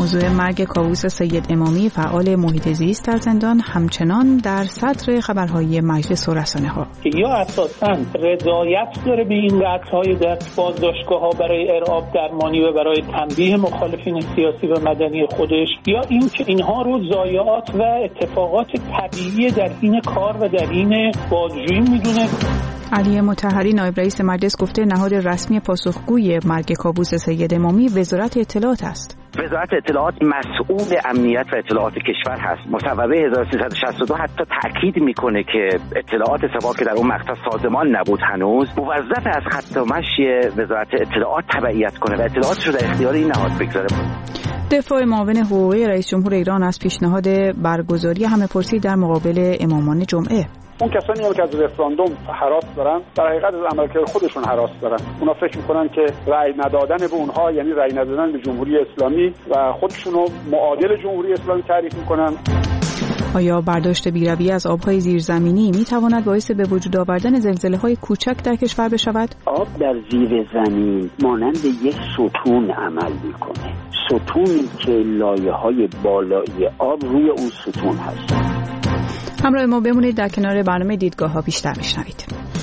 موضوع مرگ کاووس سید امامی فعال محیط زیست در زندان همچنان در صدر خبرهای مجلس و رسانه‌ها. یا اساساً رضایت داره به این قطع‌های در بازداشتگاه‌ها برای ارعاب درمانی و برای تنبیه مخالفین سیاسی و مدنی خودش، یا اینکه اینها رو ضایعات و اتفاقات طبیعی در این کار و در این بازجویی میدونه. علی مطهری نایب رئیس مجلس گفته نهاد رسمی پاسخگوی مرگ کاووس سید امامی وزارت اطلاعات است. وزارت اطلاعات مسئول امنیت و اطلاعات کشور هست. مصوبه 1362 حتی تأکید میکنه که اطلاعات سپاه که در اون مقطع سازمان نبود هنوز، موظف از خط و مشی وزارت اطلاعات تبعیت کنه و اطلاعاتش رو در اختیار این نهاد بگذاره. دفاع معاون حقوقی رئیس جمهور ایران از پیشنهاد برگزاری همه‌پرسی در مقابل امامان جمعه. اون کسانی هم که از رفراندوم هراس دارن در حقیقت از عملکرد خودشون هراس دارن. اونا فکر میکنن که رأی ندادن به اونها یعنی رأی ندادن به جمهوری اسلامی و خودشون رو معادل جمهوری اسلامی تعریف میکنن. آیا برداشت بی‌رویه از آب‌های زیرزمینی می‌تواند باعث به وجود آوردن زلزله‌های کوچک در کشور بشود؟ آب در زیر زمین مانند یک ستون عمل می‌کنه. ستونی که لایه‌های بالایی آب روی اون ستون هست. همراه ما بمونید، در کنار برنامه دیدگاه‌ها بیشتر میشنوید.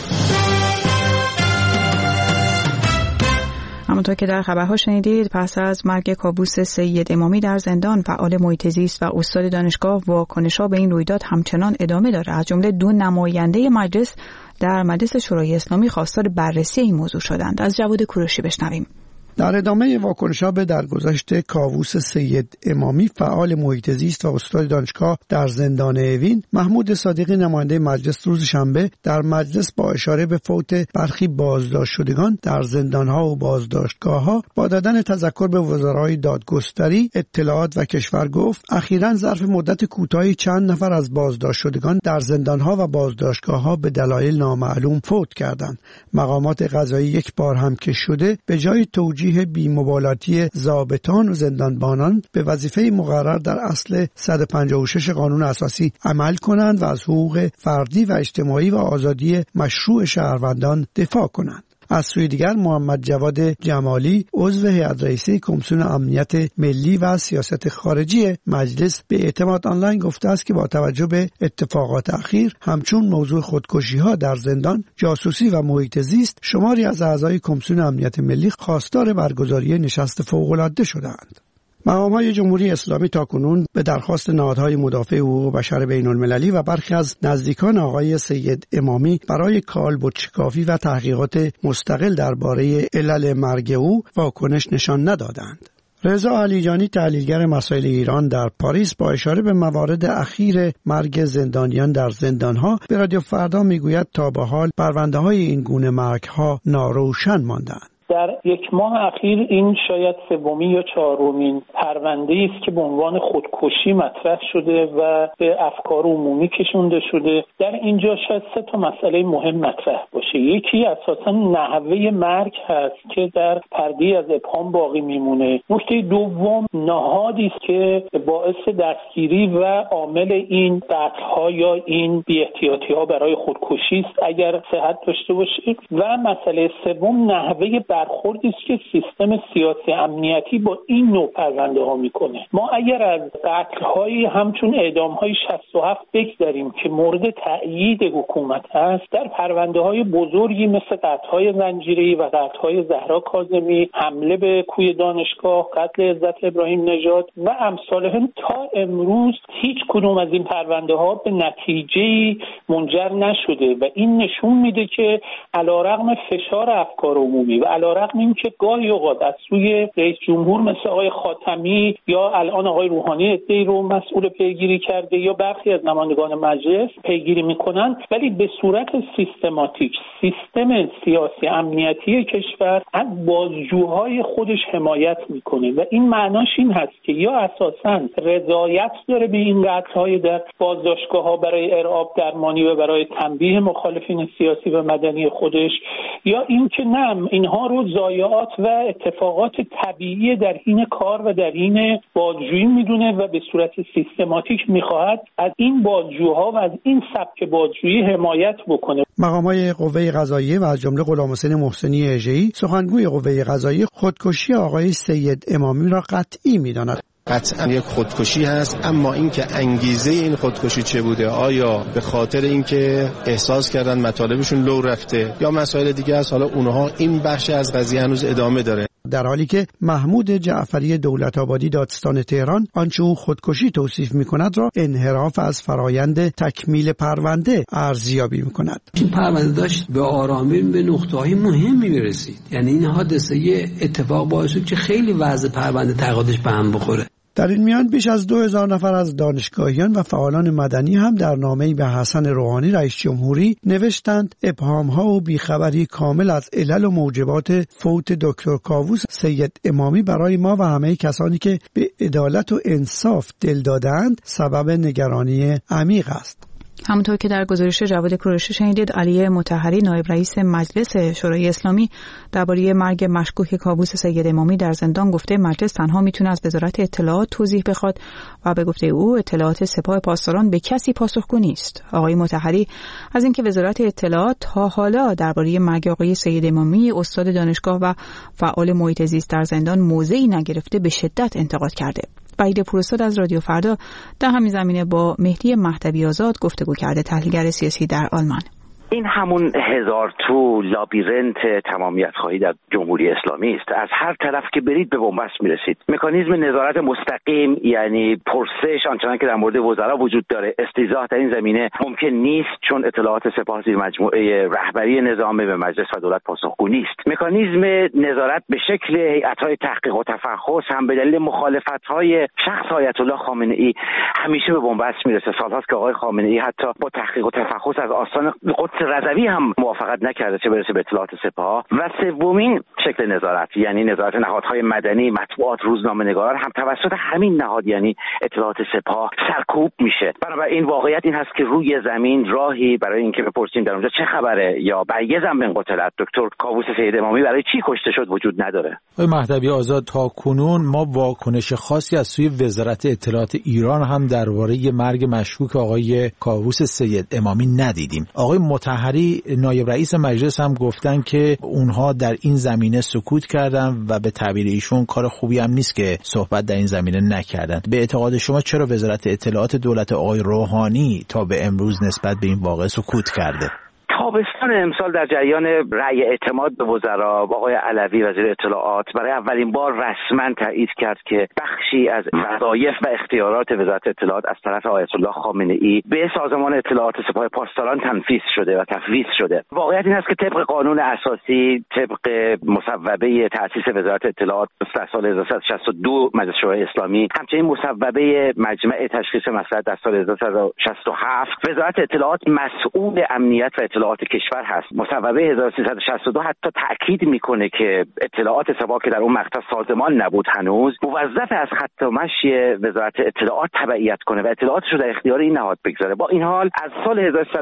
همونطور که در خبرها شنیدید، پس از مرگ کاووس سید امامی در زندان، فعال محیط زیست و استاد دانشگاه واکنش‌ها به این رویداد همچنان ادامه داره. از جمله 2 نماینده مجلس در مجلس شورای اسلامی خواستار بررسی این موضوع شدند. از جواد کوروشی بشنویم. در ادامه واکنش‌ها به درگذشت کاووس سید امامی، فعال محیط زیست و استاد دانشگاه در زندان اوین، محمود صادقی نماینده مجلس روز شنبه در مجلس با اشاره به فوت برخی بازداشت شدگان در زندان‌ها و بازداشتگاه‌ها با دادن تذکر به وزرای دادگستری، اطلاعات و کشور گفت اخیراً ظرف مدت کوتاهی چند نفر از بازداشت شدگان در زندان‌ها و بازداشتگاه‌ها به دلایل نامعلوم فوت کردند. مقامات قضایی یک بار هم که شده به جای توجیه بی‌مبالاتی ضابطان و زندانبانان به وظیفه مقرر در اصل 156 قانون اساسی عمل کنند و از حقوق فردی و اجتماعی و آزادی مشروع شهروندان دفاع کنند. از سوی دیگر محمد جواد جمالی عضو هیئت رئیسه کمیسیون امنیت ملی و سیاست خارجی مجلس به اعتماد آنلاین گفته است که با توجه به اتفاقات اخیر همچون موضوع خودکشی‌ها در زندان، جاسوسی و محیط زیست، شماری از اعضای کمیسیون امنیت ملی خواستار برگزاری نشست فوق‌العاده شدند. مقام‌های جمهوری اسلامی تاکنون به درخواست نهادهای مدافع حقوق بشر بین‌المللی و برخی از نزدیکان آقای سید امامی برای کالبدشکافی و تحقیقات مستقل درباره علل مرگ او واکنش نشان ندادند. رضا علیجانی، تحلیلگر مسائل ایران در پاریس، با اشاره به موارد اخیر مرگ زندانیان در زندان‌ها به رادیو فردا میگوید تا به حال پرونده‌های این گونه مرگ‌ها ناروشن مانده‌اند. در 1 ماه اخیر این شاید 3مین یا 4مین پرونده‌ای است که به عنوان خودکشی مطرح شده و به افکار عمومی کشونده شده. در اینجا شاید 3 مسئله مهم مطرح باشه. یکی اساساً نحوه مرگ هست که در پرده از ابهام باقی میمونه. نکته دوم نهادی است که باعث دستگیری و عامل این قتل‌ها یا این بی‌احتیاطی‌ها برای خودکشی است اگر صحت داشته باشه. و مسئله سوم نحوه برخوردی است که سیستم سیاسی امنیتی با این نوع پرونده‌ها میکنه. ما اگر از قتل‌های همچون اعدام‌های 67 بگذاریم که مورد تأیید حکومت است، در پرونده‌های بزرگی مثل قتل‌های زنجیره‌ای و قتل‌های زهرا کاظمی، حمله به کوی دانشگاه، قتل عزت ابراهیم نژاد و امثالهم تا امروز هیچ کدوم از این پرونده‌ها به نتیجه‌ای منجر نشده و این نشون میده که علیرغم فشار افکار عمومی و علیرغم اینکه گاهی اوقات از سوی رئیس جمهور مثل آقای خاتمی یا الان آقای روحانی ادعی رو مسئول پیگیری کرده یا برخی از نمایندگان مجلس پیگیری میکنن، ولی به صورت سیستماتیک سیستم سیاسی امنیتی کشور از بازجوهای خودش حمایت میکنه و این معناش این هست که یا اساساً رضایت داره به این قتل‌های در بازداشتگاه‌ها برای ارعاب درمانی و برای تنبیه مخالفین سیاسی و مدنی خودش، یا اینکه نه اینها رو ضایعات و اتفاقات طبیعی در حین کار و در حین بازجویی میدونه و به صورت سیستماتیک میخواهد از این بازجوها و از این سبک بازجویی حمایت بکنه. مقامات قوه قضاییه و از جمله غلامحسین محسنی اژه‌ای، سخنگوی قوه قضاییه، خودکشی آقای سید امامی را قطعی می‌داند. قطعا یک خودکشی هست، اما اینکه انگیزه این خودکشی چه بوده، آیا به خاطر اینکه احساس کردن مطالبشون لو رفته یا مسائل دیگه است، حالا اونها این بخش از قضیه هنوز ادامه داره. در حالی که محمود جعفری دولت‌آبادی دادستان تهران آنچه او خودکشی توصیف می‌کند را انحراف از فرایند تکمیل پرونده ارزیابی می‌کند. این پرونده داشت به آرامی به نقطه‌های مهمی می‌رسید، یعنی این حادثه اتفاق باعث شد که خیلی وضع پرونده تقاضاش به هم بخوره. در این میان بیش از 2000 نفر از دانشگاهیان و فعالان مدنی هم در نامه‌ای به حسن روحانی رئیس جمهوری نوشتند ابهام‌ها و بیخبری کامل از علل و موجبات فوت دکتر کاووس سید امامی برای ما و همه کسانی که به عدالت و انصاف دل دادند سبب نگرانی عمیق است. همونطور که در گزارش جواد کوروشی شنیدید، علی مطهری نایب رئیس مجلس شورای اسلامی درباره مرگ مشکوک کاووس سید امامی در زندان گفته مجلس تنها میتونه از وزارت اطلاعات توضیح بخواد و به گفته او اطلاعات سپاه پاسداران به کسی پاسخگو نیست. آقای مطهری از اینکه وزارت اطلاعات تا حالا درباره مرگ آقای سید امامی استاد دانشگاه و فعال محیط زیست در زندان موضعی نگرفته به شدت انتقاد کرده. وحید پوراستاد از رادیو فردا در همین زمینه با مهدی مهدوی آزاد گفتگو کرده، تحلیلگر سیاسی در آلمان. این همون هزار تو لابیرنت تمامیت خواهی در جمهوری اسلامی است. از هر طرف که برید به بنبست میرسید. مکانیزم نظارت مستقیم، یعنی پرسش آنچنان که در مورد وزرا وجود داره، استیضاح در این زمینه ممکن نیست، چون اطلاعات سپاه زیر مجموعه رهبری نظام به مجلس و دولت پاسخگو نیست. مکانیزم نظارت به شکل هیئت‌های تحقیق و تفحص هم به دلیل مخالفت‌های شخص آیت الله خامنه‌ای همیشه به بنبست میرسه. سال‌هاست که آقای خامنه‌ای حتی با تحقیق و تفحص از آستان قدس رضوی هم موافقت نکرده، چه برسه به اطلاعات سپاه. و سومین شکل نظارت، یعنی نظارت نهادهای مدنی، مطبوعات، روزنامه‌نگاران هم توسط همین نهاد یعنی اطلاعات سپاه سرکوب میشه. بنابراین واقعیت این هست که روی زمین راهی برای اینکه بپرسیم در اونجا چه خبره یا برگزم بن قتلت دکتر کاووس سید امامی برای چی کشته شد وجود نداره. آقای مهدوی آزاد، تا کنون ما واکنش خاصی از سوی وزارت اطلاعات ایران هم درباره مرگ مشکوک آقای کاووس سید امامی ندیدیم. آقای مطهری نایب رئیس مجلس هم گفتن که اونها در این زمینه سکوت کردن و به تعبیر ایشون کار خوبی هم نیست که صحبت در این زمینه نکردن. به اعتقاد شما چرا وزارت اطلاعات دولت آقای روحانی تا به امروز نسبت به این واقعه سکوت کرده؟ تابستان امسال در جریان رأی اعتماد به وزرا آقای علوی وزیر اطلاعات برای اولین بار رسما تایید کرد که بخشی از وظایف و اختیارات وزارت اطلاعات از طرف آیت الله خامنه‌ای به سازمان اطلاعات سپاه پاسداران تنفیذ شده و تفویض شده. واقعیت این است که طبق قانون اساسی، طبق مصوبه تأسیس وزارت اطلاعات در سال 1362 مجلس شورای اسلامی، همچنین مصوبه مجمع تشخیص مصلحت در سال 1367، وزارت اطلاعات مسئول امنیت و اطلاعات کشور هست. مصوبه 1362 حتی تأکید میکنه که اطلاعات سپاه که در اون مقطع سازمان نبود هنوز، موظف از خط و مشی وزارت اطلاعات تبعیت کنه و اطلاعاتش رو در اختیار این نهاد بگذاره. با این حال از سال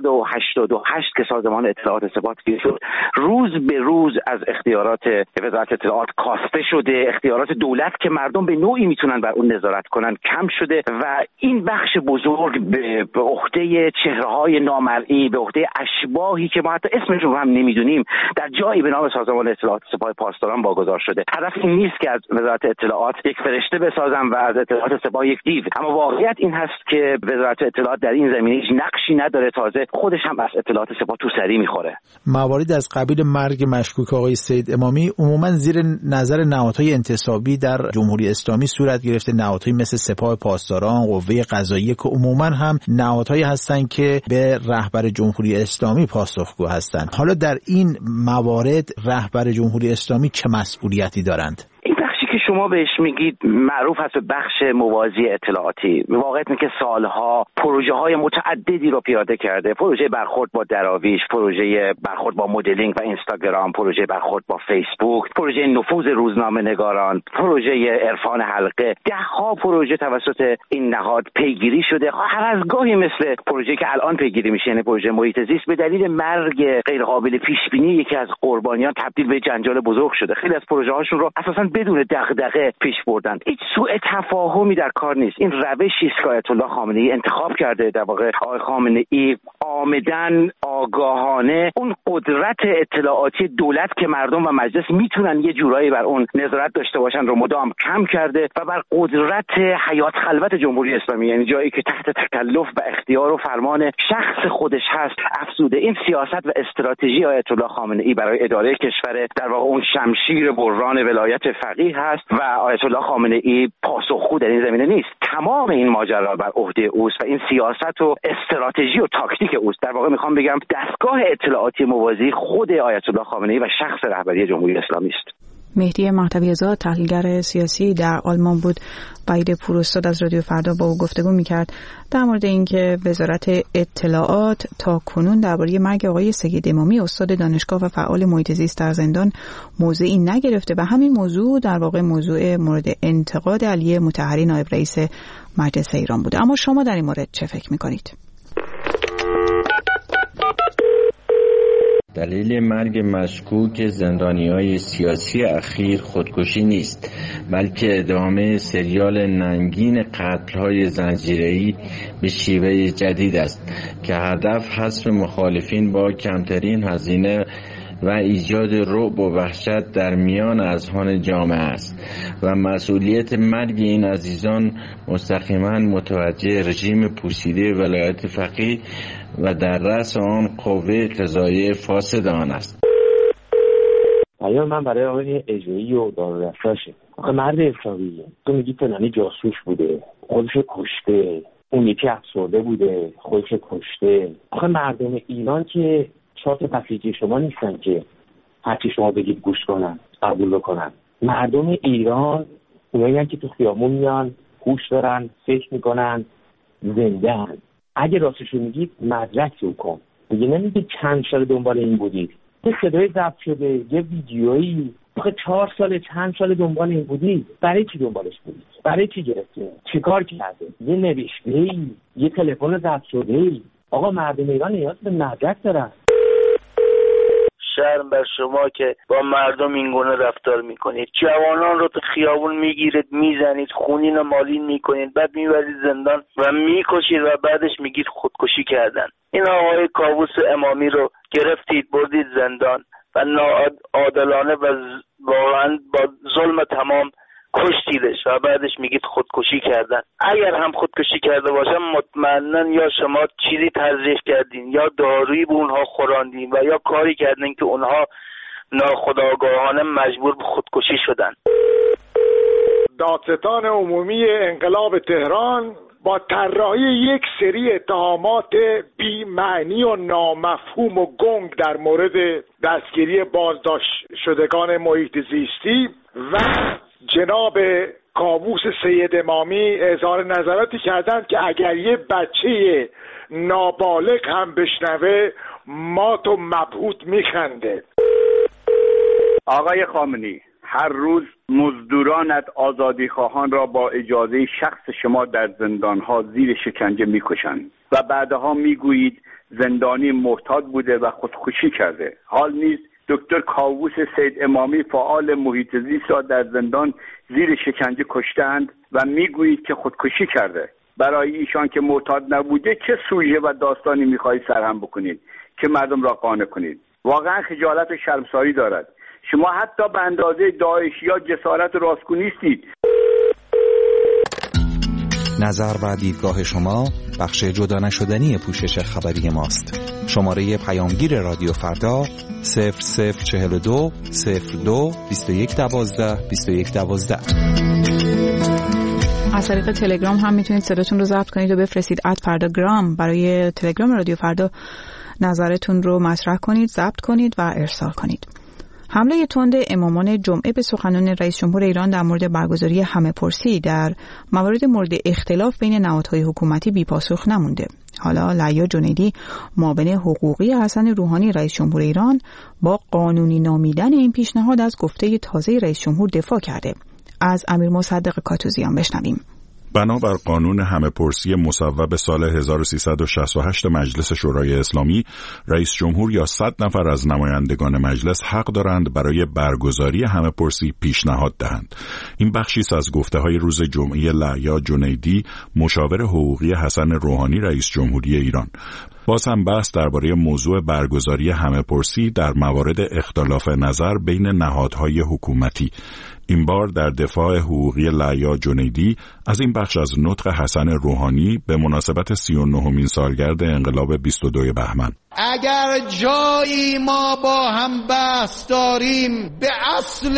1388 که سازمان اطلاعات سپاه تشکیل شد، روز به روز از اختیارات وزارت اطلاعات کاسته شده. اختیارات دولت که مردم به نوعی میتونن بر اون نظارت کنن کم شده و این بخش بزرگ به عهده چهره‌های نامرئی، به عهده اشباحی که ما حتی اسمشون رو هم نمیدونیم در جایی به نام سازمان اطلاعات سپاه پاسداران واگذار شده. هدف این نیست که از وزارت اطلاعات یک فرشته بسازن و از اطلاعات سپاه یک دیو، اما واقعیت این هست که وزارت اطلاعات در این زمینه هیچ نقشی نداره، تازه خودش هم از اطلاعات سپاه تو سری میخوره. موارد از قبیل مرگ مشکوک آقای سید امامی عموما زیر نظر نهادهای انتصابی در جمهوری اسلامی صورت گرفته، نهادهایی مثل سپاه پاسداران، قوه قضاییه که عموما هم نهادهایی هستند که به رهبر جمهوری اسلامی پاسخگو هستند. حالا در این موارد رهبر جمهوری اسلامی چه مسئولیتی دارند؟ که شما بهش میگید معروف هست به بخش موازی اطلاعاتی. واقعیت اینه که سالها پروژه های متعددی رو پیاده کرده. پروژه برخورد با دراویش، پروژه برخورد با مدلینگ و اینستاگرام، پروژه برخورد با فیسبوک، پروژه نفوذ روزنامه نگاران، پروژه عرفان حلقه. دهها پروژه توسط این نهاد پیگیری شده. هر از گاهی مثل پروژه که الان پیگیری میشه، یعنی پروژه محیط زیست، به دلیل مرگ غیر قابل پیش بینی یکی از قربانیان تبدیل به جنجال بزرگ شده. خیلی از پروژه هاشون رو اساساً بدون دغدغه پیش بردن. هیچ سوء تفاهمی در کار نیست. این روشی است که آیت الله خامنه‌ای انتخاب کرده. در واقع آقای خامنه‌ای عامداً آگاهانه اون قدرت اطلاعاتی دولت که مردم و مجلس میتونن یه جورایی بر اون نظارت داشته باشن رو مدام کم کرده و بر قدرت حیات خلوت جمهوری اسلامی، یعنی جایی که تحت تکلف و اختیار و فرمان شخص خودش هست، افزوده. این سیاست و استراتژی آیت الله خامنه‌ای برای اداره کشور در واقع اون شمشیر بران ولایت فقیه هست و آیت الله خامنه‌ای پاسخگو در این زمینه نیست. تمام این ماجرا بر عهده اوست و این سیاست و استراتژی و تاکتیک اوست. در واقع میخوام بگم دستگاه اطلاعاتی موازی خود آیت الله خامنه‌ای و شخص رهبری جمهوری اسلامی است. مهدی مهدوی‌زاد تحلیلگر سیاسی در آلمان بود. بعید پوراستاد از رادیو فردا با او گفتگو می‌کرد در مورد اینکه وزارت اطلاعات تا کنون درباره مرگ آقای سید امامی استاد دانشگاه و فعال محیط زیست در زندان موضعی نگرفته و همین موضوع در واقع موضوع مورد انتقاد علی مطهری نایب رئیس مجلس ایران بوده. اما شما در این مورد چه فکر می‌کنید؟ دلیل مرگ مشکوک زندانی‌های سیاسی اخیر خودکشی نیست، بلکه ادامه سریال ننگین قتل‌های زنجیره‌ای به شیوه جدید است که هدف حذف مخالفین با کمترین هزینه و ایجاد رعب و وحشت در میان اذهان جامعه است و مسئولیت مرگ این عزیزان مستقیما متوجه رژیم پوسیده ولایت فقیه و در رأس آن قوه قضاییه فاسد آن است. پیام من برای آقای اجایی و دارالرفراشه. آخه مرد اسلامیه، تو میگی فلانی جاسوس بوده خودش کشته، اون یکی افسرده بوده خودش کشته. آخه مردم ایران که شاط تفریجی شما نیستن که هرچی شما بگید گوش کنن قبول بکنن. مردم ایران اونایی که تو خیابون میان هوش دارن، فکر میکنن، زنده هن. اگه راستشو میگید مدرک رو کن. دیگه نمیگید چند سال دنبال این بودید. یه صدای ضبط شده، یه ویدیویی، آخه 4 سال چند سال دنبال این بودید. برای چی دنبالش بودید؟ برای چی گرفتید؟ چیکار کرده؟ یه نوشته‌ای، یه تلفن ضبط شده‌ای. آقا مردم ایران نیاز به مدرک دارن. شرم بر شما که با مردم این گونه رفتار میکنید. جوانان رو تو خیابون میگیرید، میزنید، خونین و مالین میکنید، بعد میبرید زندان و میکشید و بعدش میگید خودکشی کردن. این آقای کاووس امامی رو گرفتید بردید زندان و ناعادلانه و واقعا با ظلم تمام کشتیدش و بعدش میگید خودکشی کردن. اگر هم خودکشی کرده باشن مطمئنا یا شما چیزی تزریق کردین یا دارویی به اونها خوراندین و یا کاری کردین که اونها ناخودآگاهانه مجبور به خودکشی شدن. دادستان عمومی انقلاب تهران با طراحی یک سری اتهامات بی معنی و نامفهوم و گنگ در مورد دستگیری بازداشت شدگان محیط زیستی و جناب کاووس سید امامی اظهار نظراتی کردند که اگر یه بچه نابالغ هم بشنوه مات و مبهوت میخنده. آقای خامنه‌ای، هر روز مزدورانت آزادیخواهان را با اجازه شخص شما در زندانها زیر شکنجه میکشند و بعدها میگویید زندانی معتاد بوده و خودکشی کرده. حال نیز دکتر کاووس سید امامی فعال محیط زیست را در زندان زیر شکنجه کشتند و میگویید که خودکشی کرده. برای ایشان که معتاد نبوده چه سوژه و داستانی میخواهید سرهم بکنید که مردم را قانع کنید؟ واقعا خجالت و شرمساری دارد. شما حتی به اندازه داعشی یا جسارت و راستگو نیستید. نظر و دیدگاه شما بخش جدا نشدنی پوشش خبری ماست. شماره پیامگیر رادیو فردا 0042 02 2112 2112. از طریق تلگرام هم میتونید صداتون رو ضبط کنید و بفرستید @فرداگرام برای تلگرام رادیو فردا. نظرتون رو مطرح کنید، ضبط کنید و ارسال کنید. حمله تند امامان جمعه به سخنان رئیس جمهور ایران در مورد برگزاری همه‌پرسی در موارد مورد اختلاف بین نهادهای حکومتی بی‌پاسخ نمونده. حالا لیا جنیدی، معاون حقوقی حسن روحانی رئیس جمهور ایران، با قانونی نامیدن این پیشنهاد از گفته تازه رئیس جمهور دفاع کرده. از امیر مصدق کاتوزیان بشنویم. بنابر قانون همه‌پرسی مصوب سال 1368 مجلس شورای اسلامی، رئیس جمهور یا 100 نفر از نمایندگان مجلس حق دارند برای برگزاری همه‌پرسی پیشنهاد دهند. این بخشی است از گفته‌های روز جمعه لعیا جنیدی، مشاور حقوقی حسن روحانی رئیس جمهوری ایران. باز هم بحث درباره موضوع برگزاری همه‌پرسی در موارد اختلاف نظر بین نهادهای حکومتی. این بار در دفاع حقوقی لعیا جنیدی از این بخش از نطق حسن روحانی به مناسبت 39مین سالگرد انقلاب 22 بهمن. اگر جایی ما با هم بحث داریم به اصل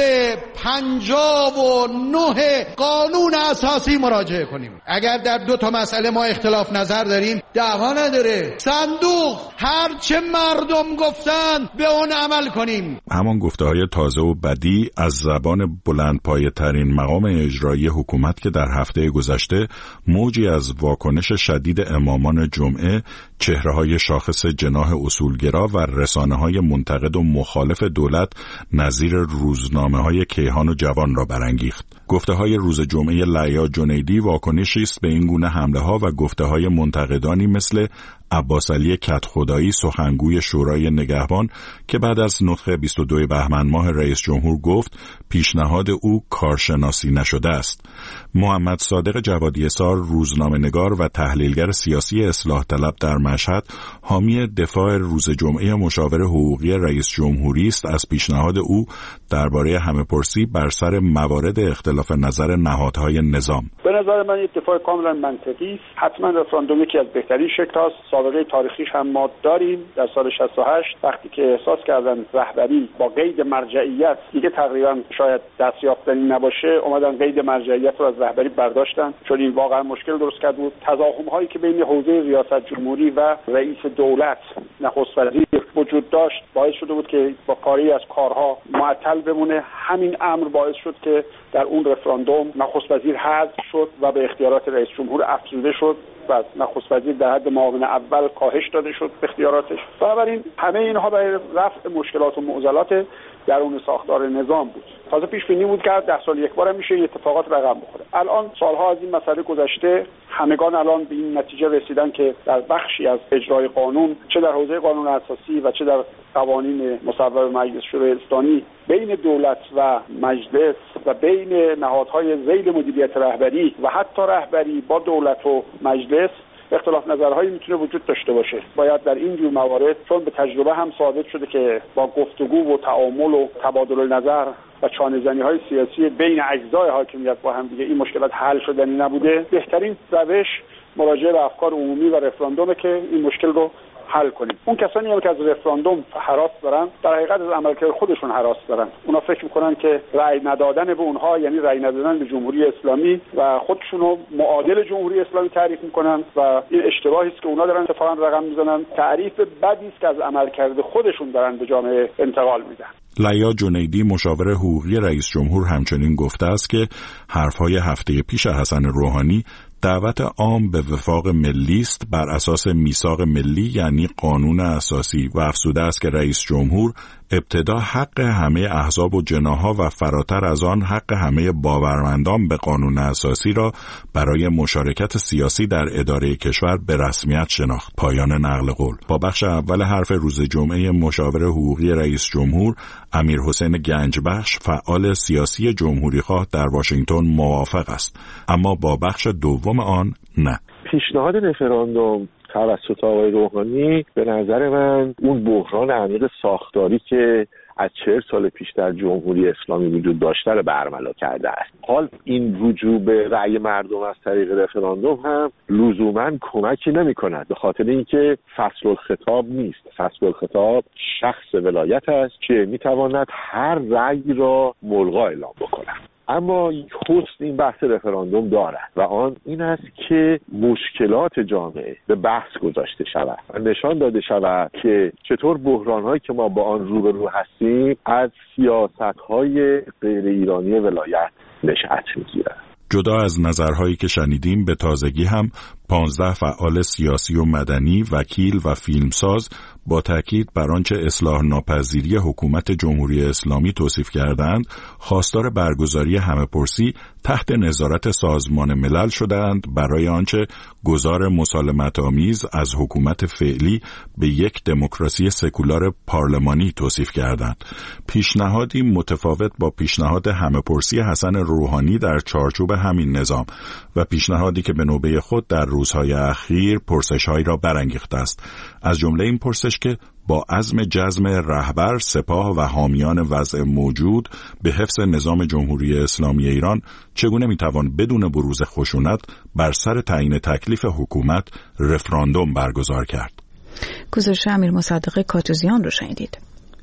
59 قانون اساسی مراجعه کنیم. اگر در 2 مسئله ما اختلاف نظر داریم دعوا نداره، صندوق هرچه مردم گفتن به اون عمل کنیم. همان گفته‌های تازه و بدی از زبان بلندپایه ترین مقام اجرایی حکومت که در هفته گذشته موجی از واکنش شدید امامان جمعه، چهره‌های شاخص جناح اصولگرا و رسانه‌های منتقد و مخالف دولت نظیر روزنامه‌های کیهان و جوان را برانگیخت. گفته‌های روز جمعه لعیا جنیدی واکنشی است به این گونه حمله‌ها و گفته‌های منتقدانی مثل عباس علی کدخدایی، سخنگوی شورای نگهبان، که بعد از نطق 22 بهمن ماه رئیس جمهور گفت پیشنهاد او کارشناسی نشده است. محمد صادق جوادی‌سار، روزنامه‌نگار و تحلیلگر سیاسی اصلاح طلب در مشهد، حامی دفاع روز جمعه مشاور حقوقی رئیس جمهوری است از پیشنهاد او درباره همه‌پرسی بر سر موارد اختلاف نظر نهادهای نظام. به نظر من اتفاق کاملا منطقی است. حتما رفراندوم یکی از بهترین شکل‌هاست. سابقه تاریخیش هم ما داریم. در سال 68 وقتی که احساس کردن رهبری با قید مرجعیت دیگه تقریبا شاید دستیافتنی نباشه، اومدن قید مرجعیت رو از رهبری برداشتن، چون این واقعا مشکل درست کرد بود. تضاهم‌هایی که بین حوزه ریاست جمهوری و رئیس دولت، نخست وزیر وجود داشت باعث شده بود که با کاری از کارها معطل بمونه. همین امر باعث شد که در اون رفراندوم نخست وزیر حذف شد و به اختیارات رئیس جمهور افزوده شد و نخست وزیر در حد معاون اول کاهش داده شد به اختیاراتش. بنابراین همه اینها برای رفع مشکلات و معضلات درون ساختار نظام بود. تازه پیش بینی بود که 10 سال یک بار میشه این اتفاقات رقم بخوره. الان سالها از این مسئله گذشته، همگان الان به این نتیجه رسیدن که در بخشی از اجرای قانون، چه در حوزه قانون اساسی و چه در قوانین مصوب مجلس شورای اسلامی، بین دولت و مجلس و بین نهادهای ذیل مدیریت رهبری و حتی رهبری با دولت و مجلس اختلاف نظرهایی میتونه وجود داشته باشه. باید در این جور موارد، چون به تجربه هم ثابت شده که با گفتگو و تعامل و تبادل نظر و چانه‌زنی‌های سیاسی بین اجزای حاکمیت با هم دیگه این مشکلات حل شدنی نبوده، بهترین روش مراجعه به افکار عمومی و رفراندومه که این مشکل رو حل کنیم. اون کسانی هم که از رفراندوم هراس دارن، در حقیقت از عملکرد خودشون هراس دارن. اونا فکر میکنن که رأی ندادن به اونها یعنی رأی ندادن به جمهوری اسلامی و خودشون رو معادل جمهوری اسلامی تعریف میکنن و این اشتباهی است که اونا دارن اتفاقا رقم میزنن. تعریف بدی است که از عملکرد خودشون دارن به جامعه انتقال میدن. لعیا جنیدی، مشاور حقوقی رئیس جمهور، همچنین گفته است که حرفهای هفته پیش حسن روحانی دعوت عام به وفاق ملی است بر اساس میثاق ملی، یعنی قانون اساسی، و افزوده است که رئیس جمهور ابتدا حق همه احزاب و جناح‌ها و فراتر از آن حق همه باورمندان به قانون اساسی را برای مشارکت سیاسی در اداره کشور به رسمیت شناخت. پایان نقل قول. با بخش اول حرف روز جمعه مشاور حقوقی رئیس جمهور، امیرحسین گنجبخش، فعال سیاسی جمهوری‌خواه در واشنگتن، موافق است، اما با بخش دوم آن نه. پیشنهاد رفراندوم توسط آقای روحانی به نظر من اون بحران عمیق ساختاری که از 40 سال پیش در جمهوری اسلامی وجود داشته رو برملا کرده است. حال این رجوع به رأی مردم از طریق رفراندوم هم لزوماً کمکی نمی‌کند، به خاطر اینکه فصل الخطاب نیست. فصل الخطاب شخص ولایت است که می‌تواند هر رأی را ملغا اعلام بکند. اما حسن این بحث رفراندوم دارد و آن این است که مشکلات جامعه به بحث گذاشته شود و نشان داده شود که چطور بحران‌هایی که ما با آن روبرو هستیم از سیاست‌های غیر ایرانی ولایت نشأت می‌گیرد. جدا از نظرهایی که شنیدیم، به تازگی هم 15 فعال سیاسی و مدنی، وکیل و فیلمساز با تاکید بر آنچه اصلاح ناپذیری حکومت جمهوری اسلامی توصیف کردند، خواستار برگزاری همه‌پرسی تحت نظارت سازمان ملل شدند برای آنچه گزار مسالمت‌آمیز از حکومت فعلی به یک دموکراسی سکولار پارلمانی توصیف کردند. پیشنهادی متفاوت با پیشنهاد همه‌پرسی حسن روحانی در چارچوب همین نظام و پیشنهادی که به نوبه خود در روزهای اخیر پرسش‌هایی را برانگیخته است. از جمله این پرسش که با عزم جزم رهبر سپاه و حامیان وضع موجود به حفظ نظام جمهوری اسلامی ایران چگونه میتوان بدون بروز خشونت بر سر تعیین تکلیف حکومت رفراندوم برگزار کرد؟ گزارش امیر مصدق کاتوزیان رو شنیدید.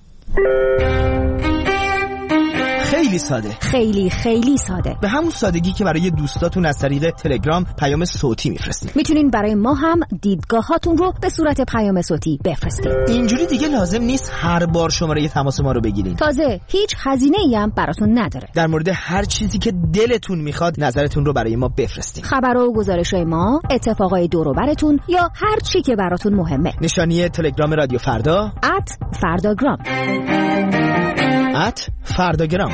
خیلی ساده، خیلی ساده، به همون سادگی که برای دوستاتون از طریق تلگرام پیام صوتی میفرستید. میتونین برای ما هم دیدگاهاتون رو به صورت پیام صوتی بفرستید. اینجوری دیگه لازم نیست هر بار شماره تماس ما رو بگیرین. تازه هیچ هزینه‌ای هم براتون نداره. در مورد هر چیزی که دلتون میخواد نظرتون رو برای ما بفرستید. خبر و گزارش‌های ما، اتفاقای دور و براتون یا هر چی که براتون مهمه. نشانی تلگرام رادیو فردا @فرداگرام. فرداگرام.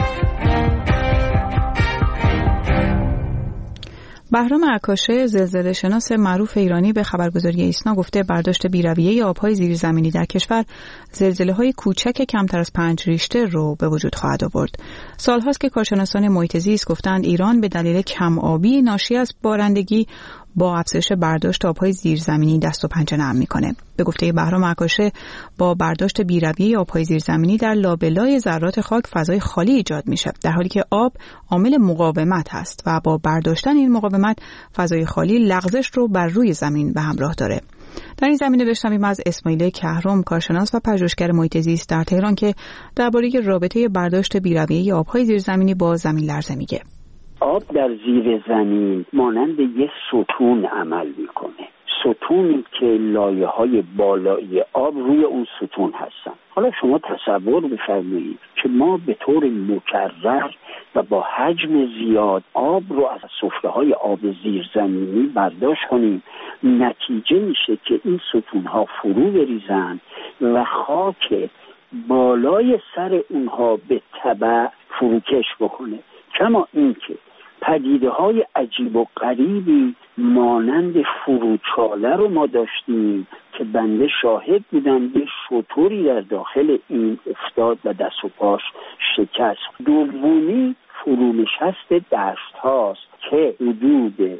بهرام عکاشه، زلزله شناس معروف ایرانی، به خبرگزاری ایسنا گفته برداشت بی‌رویه آب‌های زیرزمینی در کشور زلزله‌های کوچک کمتر از 5 ریشتر رو به وجود خواهد آورد. سال‌هاست که کارشناسان محیط زیست گفتند ایران به دلیل کم آبی ناشی از بارندگی با افزایش برداشت آب‌های زیرزمینی دست و پنجه نرم می‌کنه. به گفته بهرام عکاشه، با برداشت بی‌رویه آب‌های زیرزمینی در لابلای ذرات خاک فضای خالی ایجاد میشه، در حالی که آب عامل مقاومت هست و با برداشتن این مقاومت فضای خالی لغزش رو بر روی زمین به همراه داره. در این زمینه بشنویم از اسماعیل کهرم، کارشناس و پژوهشگر محیط زیست در تهران، که درباره رابطه برداشت بی‌رویه آب‌های زیرزمینی با زمین لرزه میگه. آب در زیر زمین مانند یک ستون عمل میکنه، ستونی که لایه‌های بالایی آب روی اون ستون هستن. حالا شما تصور بفرمایید که ما به طور مکرر و با حجم زیاد آب رو از سفره‌های آب زیرزمینی برداشت کنیم، نتیجه میشه که این ستون‌ها فرو بریزن و خاک بالای سر اونها به تبع فروکش بکنه. کما اینکه پدیده‌های عجیب و غریبی مانند فروچاله رو ما داشتیم که بنده شاهد بودم یه شتری در داخل این افتاد و دست و پاش شکست. دومی فرونشست دشت هاست که حدود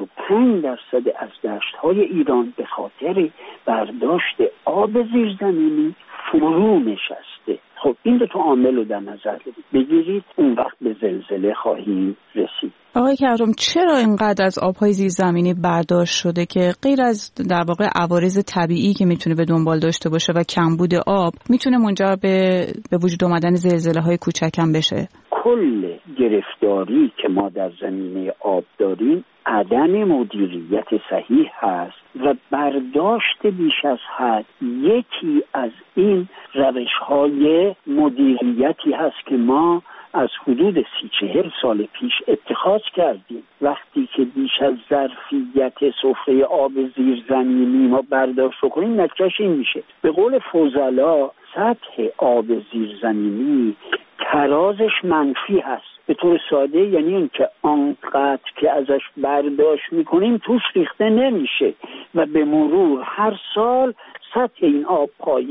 65% از دشت های ایران به خاطر برداشت آب زیرزمینی فرو نشسته. خب این دو تا عامل رو در نظر بگیرید، اون وقت به زلزله خواهیم رسید. آقای کهرم، چرا اینقدر از آب‌های زیرزمینی برداشت شده که غیر از در واقع عوارض طبیعی که میتونه به دنبال داشته باشه و کمبود آب میتونه منجر به وجود آمدن زلزله‌های کوچک هم بشه؟ کل گرفتاری که ما در زمینه آب داریم عدم مدیریت صحیح هست و برداشت بیش از حد یکی از این روش‌های مدیریتی هست که ما از حدود 30-40 سال پیش اتخاذ کردیم. وقتی که بیش از ظرفیت سفره آب زیرزمینی ما برداشت کنیم، نتیجهش این میشه، به قول فضلا، سطح آب زیرزمینی ترازش منفی هست. به طور ساده یعنی این که آنقدر که ازش برداشت میکنیم توش ریخته نمیشه و به مرور هر سال سطح این آب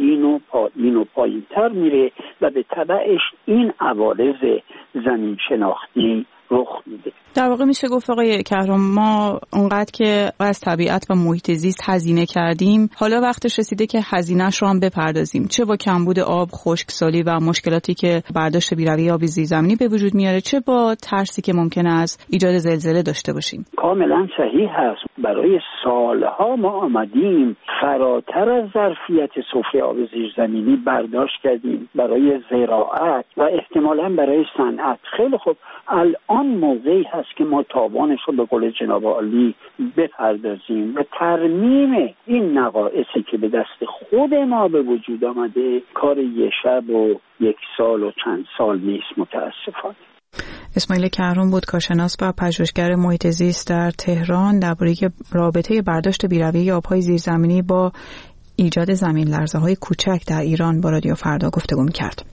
پایین تر میره و به تبعش این عوارض زمین شناختی رخ میده. در واقع میشه گفت آقای کهرم، ما اونقدر که از طبیعت و محیط زیست هزینه کردیم، حالا وقتش رسیده که هزینه‌اش رو هم بپردازیم، چه با کمبود آب، خشکسالی و مشکلاتی که برداشت بی‌رویه آب زیرزمینی به وجود میاره، چه با ترسی که ممکنه از ایجاد زلزله داشته باشیم. کاملا صحیح هست. برای سالها ما آمدیم فراتر از ظرفیت سفره آب زیرزمینی برداشت کردیم برای زراعت و احتمالاً برای صنعت. خیلی خوب، الان موقعی هست که ما تاوانش رو به قول جناب عالی بپردازیم و ترمیم این نقائصی که به دست خود ما به وجود آمده کار یه شب و یک سال و چند سال نیست متاسفانه. اسماعیل کهرم بود، کارشناس و پژوهشگر محیط زیست در تهران، درباره رابطه برداشت بی‌رویه آب‌های زیرزمینی با ایجاد زمین لرزه‌های کوچک در ایران با رادیو فردا گفتگو می‌کرد.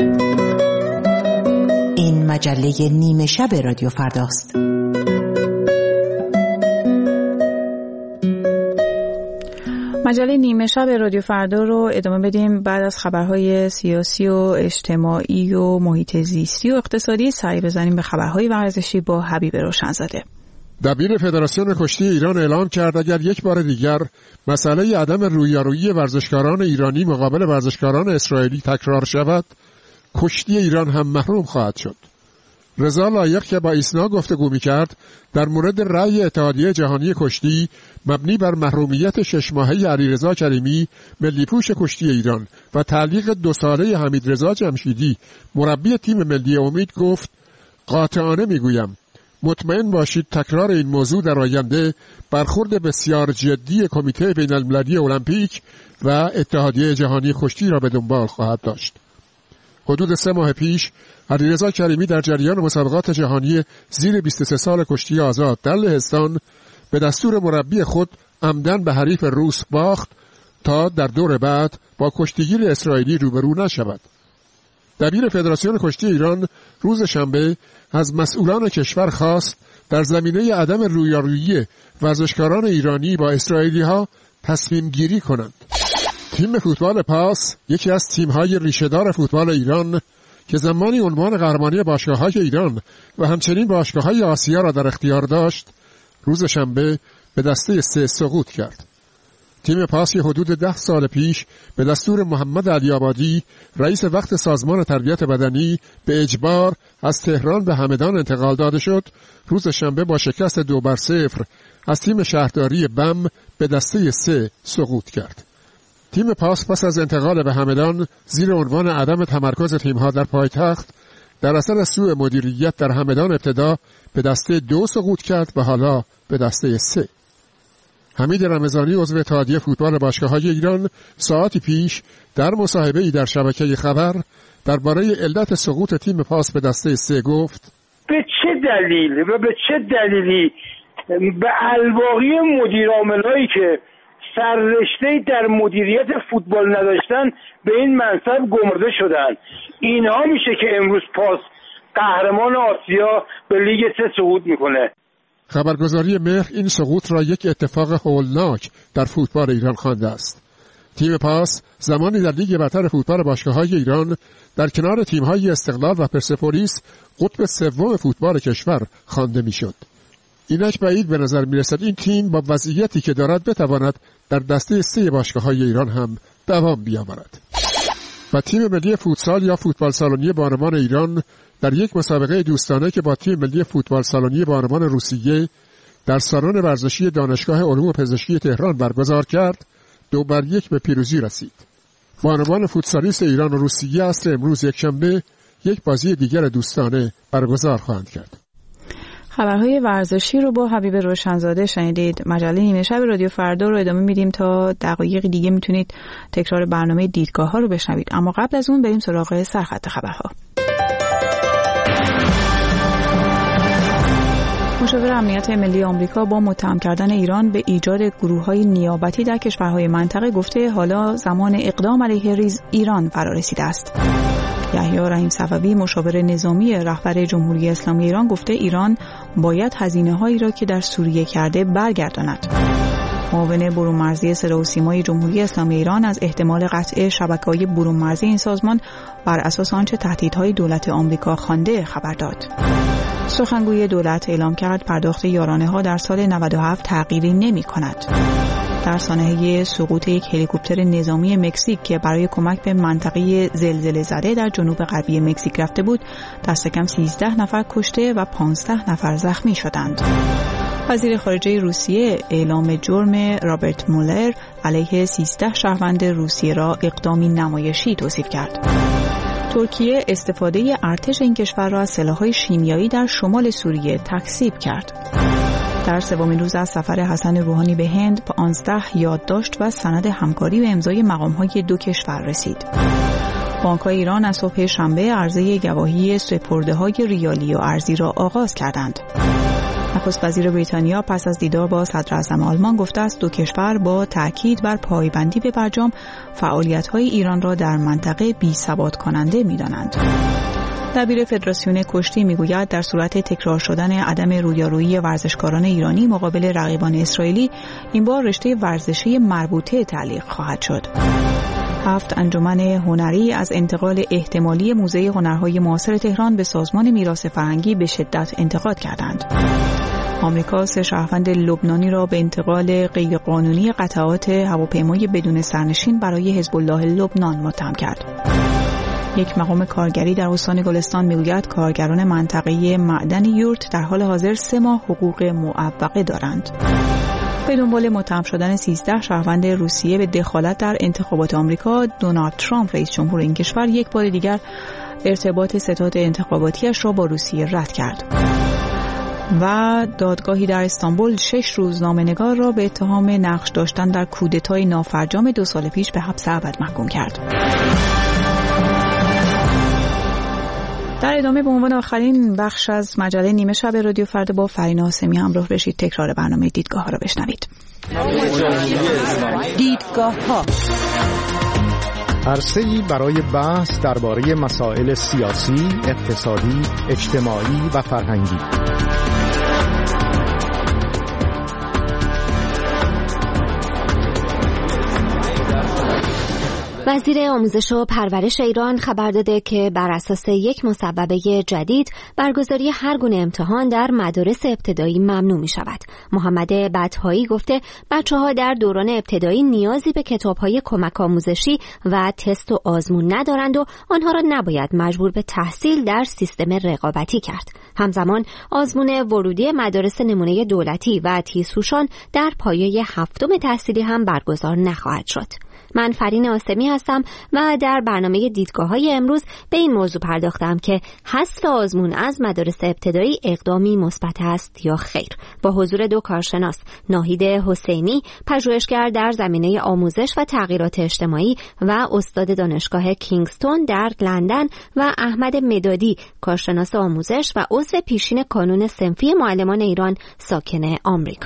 این مجله نیمه شب رادیو فرداست. مجله نیمه شب رادیو فردا رو ادامه بدیم. بعد از خبرهای سیاسی و اجتماعی و محیط زیستی و اقتصادی سعی بزنیم به خبرهای ورزشی با حبیب روشنزاده. دبیر فدراسیون کشتی ایران اعلام کرد اگر یک بار دیگر مسئله عدم رویارویی ورزشکاران ایرانی مقابل ورزشکاران اسرائیلی تکرار شود، کشتی ایران هم محروم خواهد شد. رضا لایق که با ایسنا گفتگو می‌کرد در مورد رأی اتحادیه جهانی کشتی مبنی بر محرومیت 6 ماهه علیرضا کریمی ملی پوش کشتی ایران و تعلیق 2 ساله حمیدرضا جمشیدی مربی تیم ملی امید گفت قاطعانه میگویم مطمئن باشید تکرار این موضوع در آینده برخورد بسیار جدی کمیته بین‌المللی المپیک و اتحادیه جهانی کشتی را به دنبال خواهد داشت. حدود 3 ماه پیش علیرضا کریمی در جریان مسابقات جهانی زیر 23 سال کشتی آزاد در لهستان به دستور مربی خود عمدن به حریف روس باخت تا در دور بعد با کشتیگیر اسرائیلی روبرو نشود. دبیر فدراسیون کشتی ایران روز شنبه از مسئولان کشور خواست در زمینه عدم رویارویی ورزشکاران ایرانی با اسرائیلی ها تصمیم گیری کنند. تیم فوتبال پاس یکی از تیم‌های ریشه‌دار فوتبال ایران که زمانی عنوان قهرمانی باشگاه‌های ایران و همچنین باشگاه‌های آسیا را در اختیار داشت، روز شنبه به دسته 3 سقوط کرد. تیم پاس حدود 10 سال پیش به دستور محمد علی آبادی رئیس وقت سازمان تربیت بدنی به اجبار از تهران به همدان انتقال داده شد، روز شنبه با شکست 2-0 از تیم شهرداری بم به دسته 3 سقوط کرد. تیم پاس پس از انتقال به همدان زیر عنوان عدم تمرکز تیم‌ها در پایتخت در اثر سوء مدیریت در همدان ابتدا به دسته 2 سقوط کرد و حالا به دسته 3. حمید رمضانی عضو اتحادیه فوتبال باشگاه‌های ایران ساعتی پیش در مصاحبه‌ای در شبکه خبر درباره علت سقوط تیم پاس به دسته 3 گفت: به چه دلیل و به چه دلیلی به الواقی مدیرعاملایی که سررشته در مدیریت فوتبال نداشتن به این منصب گمرده شدن، اینها میشه که امروز پاس قهرمان آسیا به لیگ 3 صعود میکنه. خبرگزاری مهر این سقوط را یک اتفاق هولناک در فوتبال ایران خوانده است. تیم پاس زمانی در لیگ برتر فوتبال باشگاه‌های ایران در کنار تیم‌های استقلال و پرسپولیس قطب سوم فوتبال کشور خوانده میشد. اینک بعید به نظر میرسد این تیم با وضعیتی که دارد بتواند در دسته 3 باشگاه‌های ایران هم دوام بیاورد. و تیم ملی فوتسال یا فوتبال سالنی بانوان ایران در یک مسابقه دوستانه که با تیم ملی فوتبال سالنی بانوان روسیه در سالن ورزشی دانشگاه علوم پزشکی تهران برگزار کرد، 2-1 به پیروزی رسید. بانوان فوتسالیست ایران و روسیه عصر امروز یکشنبه یک بازی دیگر دوستانه برگزار خواهند کرد. خبرهای ورزشی رو با حبیب روشنزاده شنیدید. مجله نیمه شب رادیو فردا رو ادامه میدیم تا دقایق دیگه میتونید تکرار برنامه دیدگاه‌ها رو بشنوید. اما قبل از اون بریم سراغ سرخط خبرها. مشاور امنیت ملی آمریکا با متهم کردن ایران به ایجاد گروه‌های نیابتی در کشورهای منطقه گفته حالا زمان اقدام علیه ایران فرا رسیده است. یحیی رحیم صفوی مشاور نظامی رهبر جمهوری اسلامی ایران گفته ایران باید هزینه‌هایی را که در سوریه کرده برگرداند. معاون برون‌مرزی صدا و سیمای جمهوری اسلامی ایران از احتمال قطع شبکه‌های برون‌مرزی این سازمان بر اساس آنچه تهدیدهای دولت آمریکا خوانده خبر داد. سخنگوی دولت اعلام کرد پرداخت یارانه‌ها در سال 97 تغییری نمی‌کند. در سانحه سقوط یک هلیکوپتر نظامی مکزیک که برای کمک به منطقه زلزله زده در جنوب غربی مکزیک رفته بود، دست کم 13 نفر کشته و 15 نفر زخمی شدند. وزیر خارجه روسیه اعلام جرم رابرت مولر علیه 13 شهروند روسیه را اقدامی نمایشی توصیف کرد. ترکیه استفاده ارتش این کشور را از سلاح‌های شیمیایی در شمال سوریه تکذیب کرد. در سومین روز از سفر حسن روحانی به هند، 15 یادداشت و سند همکاری و امضای مقام‌های 2 کشور رسید. بانک‌های ایران از صبح شنبه عرضه گواهی سپرده‌های ریالی و ارزی را آغاز کردند. نخست وزیر بریتانیا پس از دیدار با صدر اعظم آلمان گفته است دو کشور با تأکید بر پایبندی به برجام فعالیت‌های ایران را در منطقه بی‌ثبات کننده می‌دانند. دبیر فدراسیون کشتی میگوید در صورت تکرار شدن عدم رویارویی ورزشکاران ایرانی مقابل رقیبان اسرائیلی، این بار رشته ورزشی مربوطه تعلیق خواهد شد. 7 انجمن هنری از انتقال احتمالی موزه هنرهای معاصر تهران به سازمان میراث فرهنگی به شدت انتقاد کردند. آمریکا 3 شهروند لبنانی را به انتقال غیرقانونی قطعات هواپیمای بدون سرنشین برای حزب الله لبنان متهم کرد. یک مقام کارگری در استان گلستان میگوید کارگران منطقه معدن یورت در حال حاضر 3 ماه حقوق معوقه دارند. به دنبال متهم شدن 13 شهروند روسیه به دخالت در انتخابات آمریکا، دونالد ترامپ رئیس جمهور این کشور یک بار دیگر ارتباط ستاد انتخاباتیش را با روسیه رد کرد. و دادگاهی در استانبول 6 روزنامه‌نگار را به اتهام نقش داشتن در کودتای نافرجام 2 سال پیش به حبس ابد محکوم کرد. در ادامه به عنوان آخرین بخش از مجله نیمه شب رادیو فردا با فرینا حاسمی همراه بشید. تکرار برنامه دیدگاه ها را بشنوید. دیدگاه ها، عرصه‌ای برای بحث درباره مسائل سیاسی، اقتصادی، اجتماعی و فرهنگی. وزیر آموزش و پرورش ایران خبر داده که بر اساس یک مصوبه جدید برگزاری هر گونه امتحان در مدارس ابتدایی ممنوع می شود. محمد بطحایی گفته بچه‌ها در دوران ابتدایی نیازی به کتاب‌های کمک آموزشی و تست و آزمون ندارند و آنها را نباید مجبور به تحصیل در سیستم رقابتی کرد. همزمان آزمون ورودی مدارس نمونه دولتی و تیزهوشان در پایه 7 تحصیلی هم برگزار نخواهد شد. من فرین حاسمی هستم و در برنامه دیدگاه‌های امروز به این موضوع پرداختم که حذف آزمون از مدارس ابتدایی اقدامی مثبت است یا خیر. با حضور 2 کارشناس، ناهید حسینی، پژوهشگر در زمینه آموزش و تغییرات اجتماعی و استاد دانشگاه کینگستون در لندن و احمد مدادی، کارشناس آموزش و عضو پیشین کانون صنفی معلمان ایران ساکن آمریکا.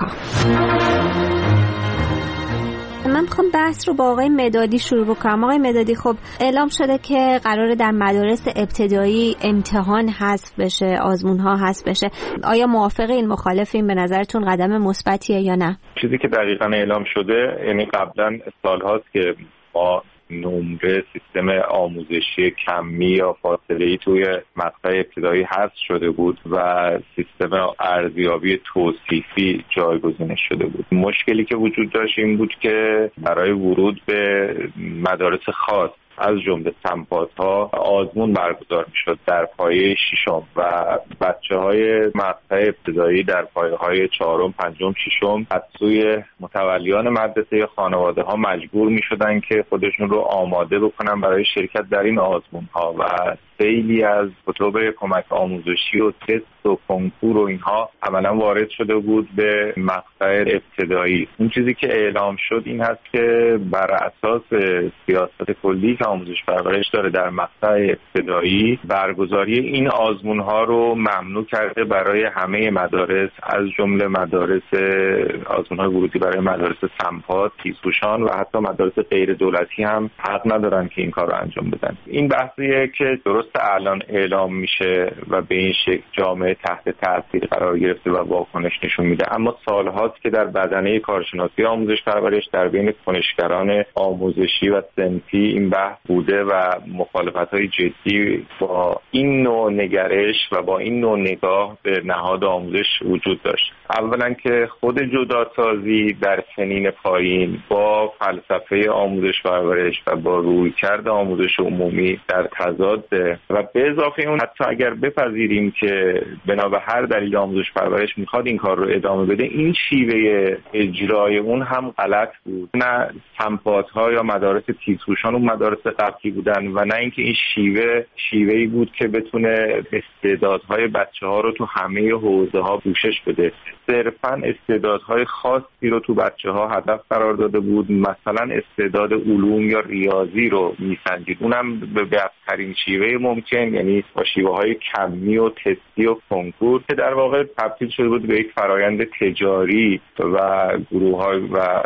من میخوام بحث رو با آقای مدادی شروع بکنم. آقای مدادی، خب اعلام شده که قراره در مدارس ابتدایی امتحان حذف بشه، آزمون ها حذف بشه. آیا موافق این مخالفین؟ به نظرتون قدم مثبتیه یا نه؟ چیزی که دقیقاً اعلام شده، یعنی قبلا سالهاست که ما نمره سیستم آموزشی کمی یا فاصله‌ای توی مقطع ابتدایی حذف شده بود و سیستم ارزیابی توصیفی جایگزین شده بود. مشکلی که وجود داشت این بود که برای ورود به مدارس خاص از جمله سمپات‌ها آزمون برگزار می‌شد در پایه 6 و بچه‌های مقطع ابتدایی در پایه‌های 4، 5، 6 از سوی متولیان مدرسه خانواده‌ها مجبور می‌شدن که خودشون رو آماده بکنن برای شرکت در این آزمون‌ها و خیلی از کتب کمک آموزشی و تست و کنکور و اینها عملاً وارد شده بود به مقطع ابتدایی. اون چیزی که اعلام شد این هست که بر اساس سیاست کلی که آموزش پرورش داره در مقطع ابتدایی برگزاری این آزمون‌ها رو ممنوع کرده برای همه مدارس، از جمله مدارس آزمون‌های ورودی برای مدارس سمپات، تیزهوشان و حتی مدارس غیر دولتی هم حق ندارن که این کار رو انجام بدن. این بحثیه که درست الان اعلام میشه و به این شکل جامعه تحت تاثیر قرار گرفته و واکنش نشون میده، اما سالهاست که در بدنه کارشناسی آموزش پرورش در بین کنشگران آموزشی و صنفی این بحث بوده و مخالفت‌های جدی با این نوع نگرش و با این نوع نگاه به نهاد آموزش وجود داشت. اولا که خود جداسازی در سنین پایین با فلسفه آموزش پرورش و با رویکرد آموزش عمومی در تضاده و به اضافه اون حتی اگر بپذیریم که بنا به هر دلیل آموزش پرورش میخواد این کار رو ادامه بده، این شیوه اجرای اون هم غلط بود. نه سمپات‌ها یا مدارس تیزهوشان اون مدارس قبلی بودن و نه اینکه این شیوهی بود که بتونه استعدادهای بچه‌ها رو تو همه حوزه‌ها پوشش بده. صرفاً استعدادهای خاصی رو تو بچه‌ها هدف قرار داده بود، مثلا استعداد علوم یا ریاضی رو میسنجید، اونم به بهترین شیوه ممکن، یعنی با شیوه‌های کمی و تستی و کنکور که در واقع تبدیل شده بود به یک فرایند تجاری و گروه‌های و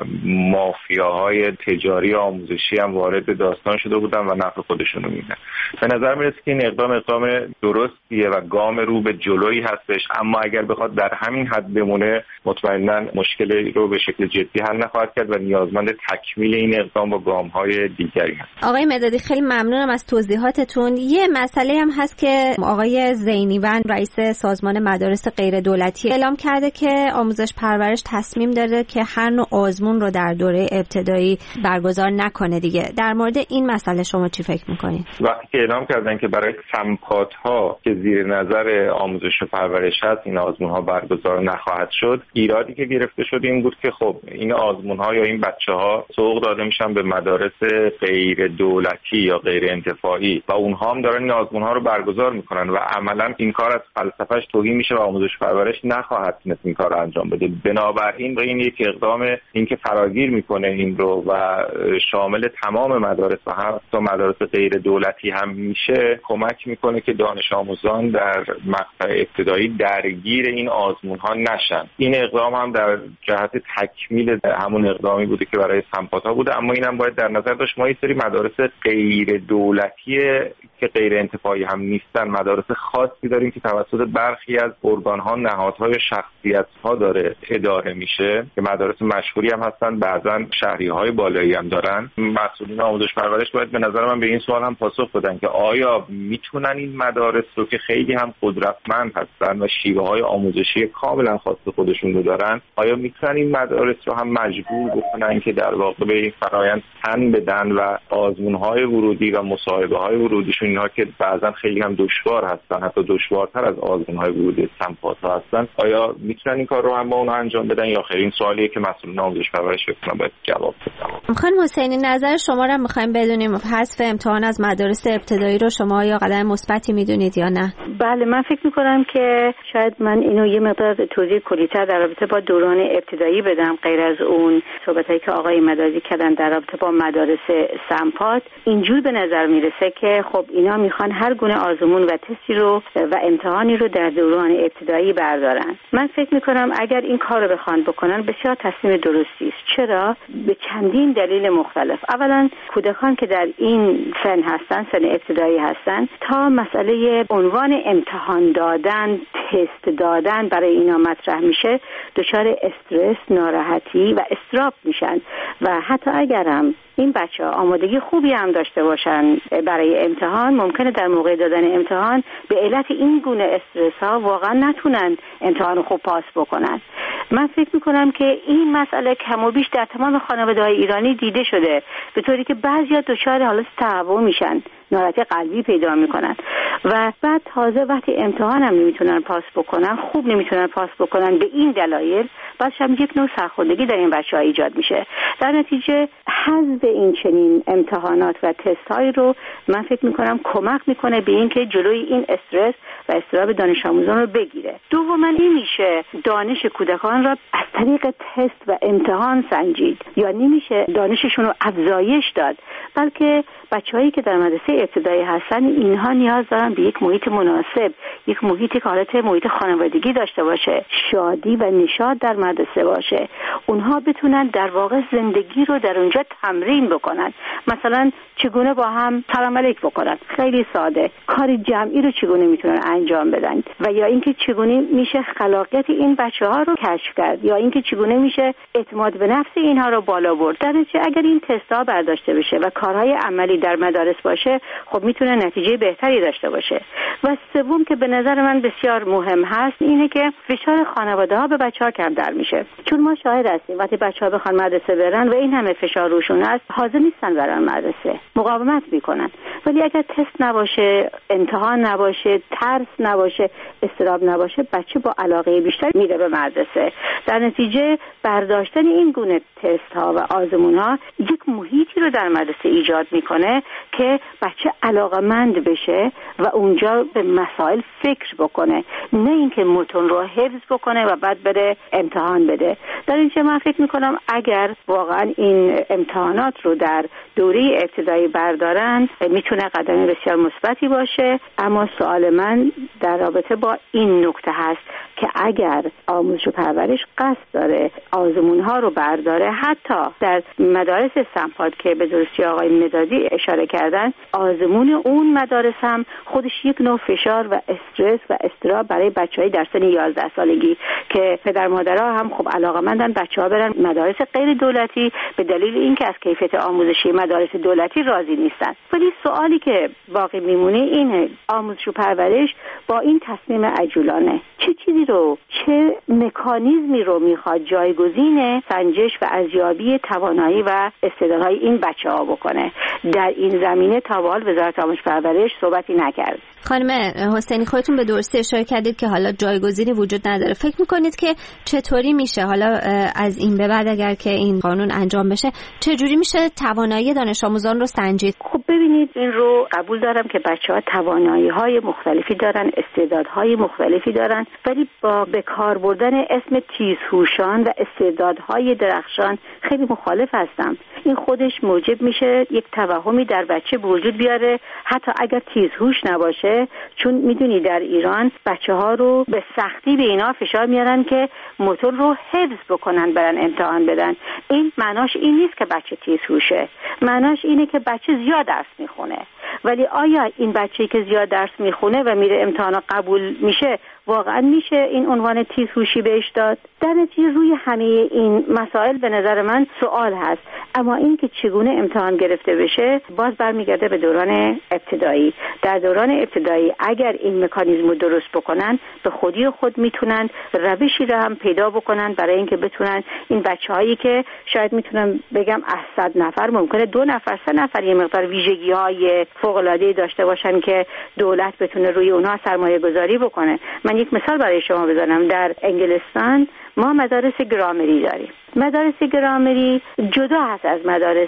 مافیاهای تجاری آموزشی هم وارد داستان شده بودن و نفع خودشونو می‌بینن. به نظر میاد که این اقدام درستیه و گام رو به جلویی هستش، اما اگر بخواد در همین حد بمونه مطمئناً مشکلی رو به شکل جدی حل نخواهد کرد و نیازمند تکمیل این اقدام با گام‌های دیگری هست. آقای مدادی خیلی ممنونم از توضیحاتتون. یه مسئله هم هست که آقای زینیوند رئیس سازمان مدارس غیر دولتی اعلام کرده که آموزش پرورش تصمیم داره که هر نوع آزمون رو در دوره ابتدایی برگزار نکنه دیگه. در مورد این مسئله شما چی فکر می‌کنید؟ وقتی که اعلام کردن که برای سمپات‌ها که زیر نظر آموزش و پرورش هست این آزمون‌ها برگزار نخواهد شد، ایرادی که گرفته شد این بود که خب این آزمون‌ها یا این بچه‌ها سوق داده میشن به مدارس غیر دولتی یا غیر انتفاعی و اونها هم دارن این آزمون‌ها رو برگزار میکنن و عملاً این کار از فلسفه‌اش توهین میشه و آموزش پرورش نخواهد تونست این کار رو انجام بده. بنابراین این یک اقدام این که فراگیر میکنه این رو و شامل تمام مدارس و حتی مدارس غیر دولتی هم میشه، کمک میکنه که دانش آموزان در مقطع ابتدایی درگیر این آزمون‌ها نشن. این اقدام هم در جهت تکمیل همون اقدامی بوده که برای سمپات‌ها بوده، اما اینم باید در نظر داشت ما یه سری مدارس غیر دولتی که غیر انتفاعی هم نیستن، مدارس خاصی داریم که توسط برخی از ارگان‌ها، نهادها یا شخصیت‌ها داره اداره میشه که مدارس مشهوری هم هستن، بعضا شهریه‌های بالایی هم دارن. مسئولین آموزش پرورش باید به نظر من به این سوال هم پاسخ بدن که آیا میتونن این مدارس رو که خیلی هم قدرتمند هستن و شیوه‌های آموزشی کاملا خاص خودشون رو دارن، آیا میتونن این مدارس رو هم مجبور بکنن که در واقع به این فرآیند تن بدن و آزمون‌های ورودی و مصاحبه‌های ورودیشون اینها که بعضا خیلی هم دشوار هستن، حتی دشوارتر از آزمون‌های ورودی سمپات‌ها هستن، آیا میتونن این کار رو هم با اونها انجام بدن یا خیر؟ این سوالیه که مسئولین آموزش پرورش بتونن باید جواب بدن. خانم حسینی نظر شما رو می‌خوایم بدونیم. حذف امتحان از مدارس ابتدایی رو شما یا قدم مثبتی میدونید یا نه؟ بله، من فکر می‌کنم که شاید من اینو یه مقدار توضیح کلی‌تر در رابطه با دوران ابتدایی بدم. غیر از اون صحبتایی که آقای مدادی کردن در رابطه با مدارس سمپات، اینجور به نظر میرسه که خب اینا میخوان هر گونه آزمون و تستی رو و امتحانی رو در دوران ابتدایی بردارن. من فکر میکنم اگر این کار رو بخوان بکنن بسیار تصمیم درستی است. چرا؟ به چندین دلیل مختلف. اولا کودکان که در این سن هستن، سن ابتدایی هستن، تا مسئله عنوان امتحان دادن، تست دادن برای اینا مطرح میشه، دچار استرس، ناراحتی و اضطراب میشن و حتی اگرم این بچه‌ها آمادگی خوبی هم داشته باشن برای امتحان، ممکنه در موقع دادن امتحان به علت این گونه استرس ها واقعا نتونن امتحان خوب پاس بکنن. من فکر میکنم که این مسئله کم و بیش در تمام خانواده‌های ایرانی دیده شده، به طوری که بعضیا دچار حالت تهوع میشن، ناراحتی قلبی پیدا میکنن و بعد تازه وقتی امتحان هم نمیتونن پاس بکنن، خوب نمیتونن پاس بکنن، به این دلایل بعدش هم یک نوع سرخوردگی در این بچه‌ها ایجاد میشه. در نتیجه حذف این چنین امتحانات و تست‌هایی رو من فکر میکنم کمک میکنه به اینکه جلوی این استرس و اضطراب دانش آموزان رو بگیره. دوما نمیشه دانش کودکان را از طریق تست و امتحان سنجید یا نمیشه دانششون رو افزایش داد، بلکه بچه‌هایی که در مدرسه ابتدایی هستن اینها نیاز دارن به یک محیط مناسب، یک محیطی که حالت محیط خانوادگی داشته باشه، شادی و نشاط در مدرسه باشه، اونها بتونن در واقع زندگی رو در اونجا تمرین بکنن. مثلا چگونه با هم سلام علیک بکنن، خیلی ساده، کار جمعی رو چگونه میتونن انجام بدن و یا اینکه چگونه میشه خلاقیت این بچه‌ها رو کشف کرد یا اینکه چگونه میشه اعتماد به نفس اینها رو بالا برد. در نتیجه اگر این تست‌ها برداشته بشه و کارهای عملی در مدارس باشه، خب میتونه نتیجه بهتری داشته باشه. و سوم که به نظر من بسیار مهم هست اینه که فشار خانواده‌ها به بچه‌ها کمتر میشه، چون ما شاهد هستیم وقتی بچه‌ها بخوان مدرسه برن و این همه فشار روشون هست، حاضر نیستن برن مدرسه، مقاومت میکنن. ولی اگر تست نباشه، امتحان نباشه، ترس نباشه، اضطراب نباشه، بچه با علاقه بیشتر میره به مدرسه. در نتیجه برداشتن این گونه تست ها و آزمون ها یک محیطی رو در مدرسه ایجاد میکنه که بچه علاقه‌مند بشه و اونجا به مسائل فکر بکنه، نه اینکه متن رو حفظ بکنه و بعد بره امتحان بده. در اینجا من فکر میکنم اگر واقعا این امتحانات رو در دوره ابتدایی بردارن میتونه قدم بسیار مثبتی باشه. اما سوال من در رابطه با این نکته هست که اگر آموزش و پرورش قصد داره آزمون ها رو برداره، حتی در مدارس سمپاد که به درستی آقای مدادی اشاره کردن، آزمون اون مدارس هم خودش یک نوع فشار و استرس و اضطراب برای بچهای در سن 11 سالگی که پدر مادرها هم خب علاقه‌مندن بچه‌ها برن مدارس غیر دولتی به دلیل اینکه از کیفیت آموزشی مدارس دولتی راضی نیستن. ولی سوالی که باقی میمونه اینه، آموزش و پرورش با این تصمیم عجولانه چه چیزی رو، چه مکانیزمی رو میخواد جایگزین سنجش و ارزیابی توانایی و استعدادهای این بچه‌ها بکنه؟ در این زمینه تا به حال وزارت آموزش و پرورش صحبتی نکرد. خانم حسینی خودتون به درستی اشاره کردید که حالا جایگزینی وجود نداره. فکر میکنید که چطوری میشه حالا از این به بعد اگر که این قانون انجام بشه چجوری میشه توانایی دانش آموزان رو سنجید؟ خب ببینید، این رو قبول دارم که بچه‌ها توانایی‌های مختلفی دارن، استعدادهای مختلفی دارن، ولی با به کار بردن اسم تیزهوشان و استعدادهای درخشان خیلی مخالف هستم. این خودش موجب میشه یک توهمی در بچه به وجود بیاره حتی اگر تیزهوش نباشه، چون میدونی در ایران بچه‌ها رو به سختی به اینا فشار میارن که متن رو حفظ بکنن برن امتحان بدن. این معناش این نیست که بچه تیزهوشه، معناش اینه که بچه زیاد درس میخونه. ولی آیا این بچه‌ای که زیاد درس میخونه و میره امتحان قبول میشه واقعا میشه این عنوان تیزهوشی بهش داد؟ در نتیجه روی همه این مسائل به نظر من سوال هست. اما این که چگونه امتحان گرفته بشه باز برمیگرده به دوران ابتدایی. در دوران ابتدایی اگر این مکانیزم رو درست بکنن به خودی خود میتونن روشی رو هم پیدا بکنن برای اینکه بتونن این بچه‌هایی که شاید میتونم بگم از 100 نفر ممکنه 2 نفر 3 نفر یه مقدار ویژگی‌های فوق‌العاده‌ای داشته باشن که دولت بتونه روی اونها سرمایه‌گذاری بکنه. من یک مثال برای شما بزنم. در انگلستان ما مدارس گرامری داریم. مدارس گرامری جدا هست از مدارس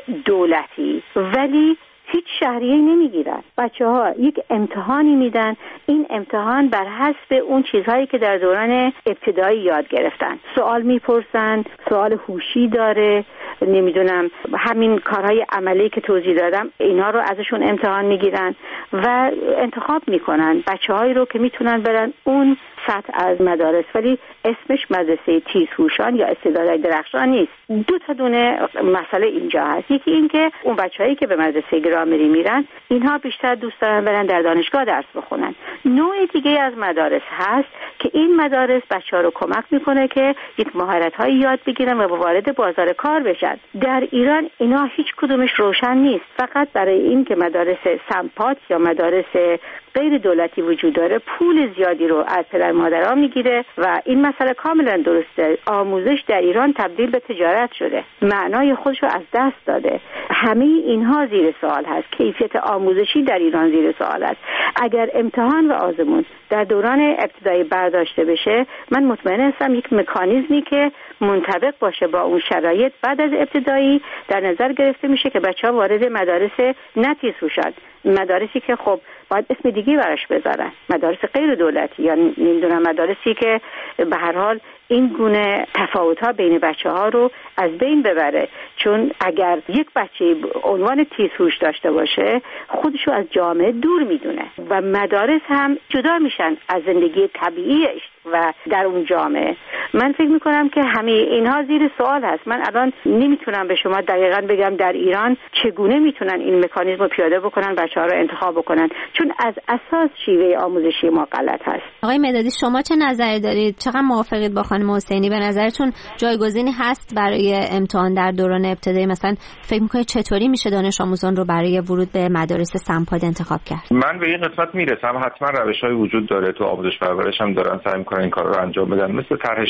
دولتی، ولی هیچ شهریه‌ای نمیگیرن. بچه‌ها یک امتحانی میدن، این امتحان بر حسب اون چیزهایی که در دوران ابتدایی یاد گرفتن. سوال میپرسن، سوال هوشی داره، نمیدونم همین کارهای عملی که توضیح دادم اینا رو ازشون امتحان میگیرن و انتخاب میکنن بچه‌هایی رو که میتونن برن اون سطح از مدارس، ولی اسمش مدرسه تیزهوشان یا استعدادهای درخشان نیست. 2 دونه مسئله اینجا هست. یکی این که اون بچه‌هایی که به مدرسه گرامری میرن اینها بیشتر دوست دارن برن در دانشگاه درس بخونن. نوع دیگه از مدارس هست که این مدارس بچه‌ها رو کمک میکنه که یک مهارت‌هایی یاد بگیرن و وارد بازار کار بشن. در ایران اینا هیچ کدومش روشن نیست. فقط برای این که مدارس سمپات یا مدارس غیر دولتی وجود داره پول زیادی رو از پدر مادرها میگیره و این مسئله کاملا درسته. آموزش در ایران تبدیل به تجارت شده، معنای خودش رو از دست داده. همه اینها زیر سوال هست. کیفیت آموزشی در ایران زیر سوال است. اگر امتحان و آزمون در دوران ابتدایی برداشته بشه، من مطمئن هستم یک مکانیزمی که منطبق باشه با اون شرایط بعد از ابتدایی در نظر گرفته میشه که بچه‌ها وارد مدارس نتیزهوشن، مدارسی که خب باید اسم دیگه براش بذارن، مدارس غیر دولتی یا نمیدونم مدارسی که به هر حال این گونه تفاوت‌ها بین بچه‌ها رو از بین ببره. چون اگر یک بچه عنوان تیزهوش داشته باشه خودشو از جامعه دور میدونه و مدارس هم جدا میشن از زندگی طبیعیش و در اون جامعه. من فکر میکنم که همه اینها زیر سوال هست. من الان نمیتونم به شما دقیقاً بگم در ایران چگونه میتونن این مکانیزم رو پیاده بکنن، بچه‌ها رو انتخاب بکنن، چون از اساس شیوه آموزشی ما غلط هست. آقای مدادی شما چه نظری دارید؟ چقدر موافقید با خانم حسینی؟ به نظرتون جایگزینی هست برای امتحان در دوران ابتدایی؟ مثلا فکر میکنید چطوری میشه دانش آموزان رو برای ورود به مدارس سمپاد انتخاب کرد؟ من به این قسمت میرسم. حتما روش‌های وجود داره، تو آموزش پرورش هم دارن سعی میکنن این کارا رو انجام بدن، مثل طرح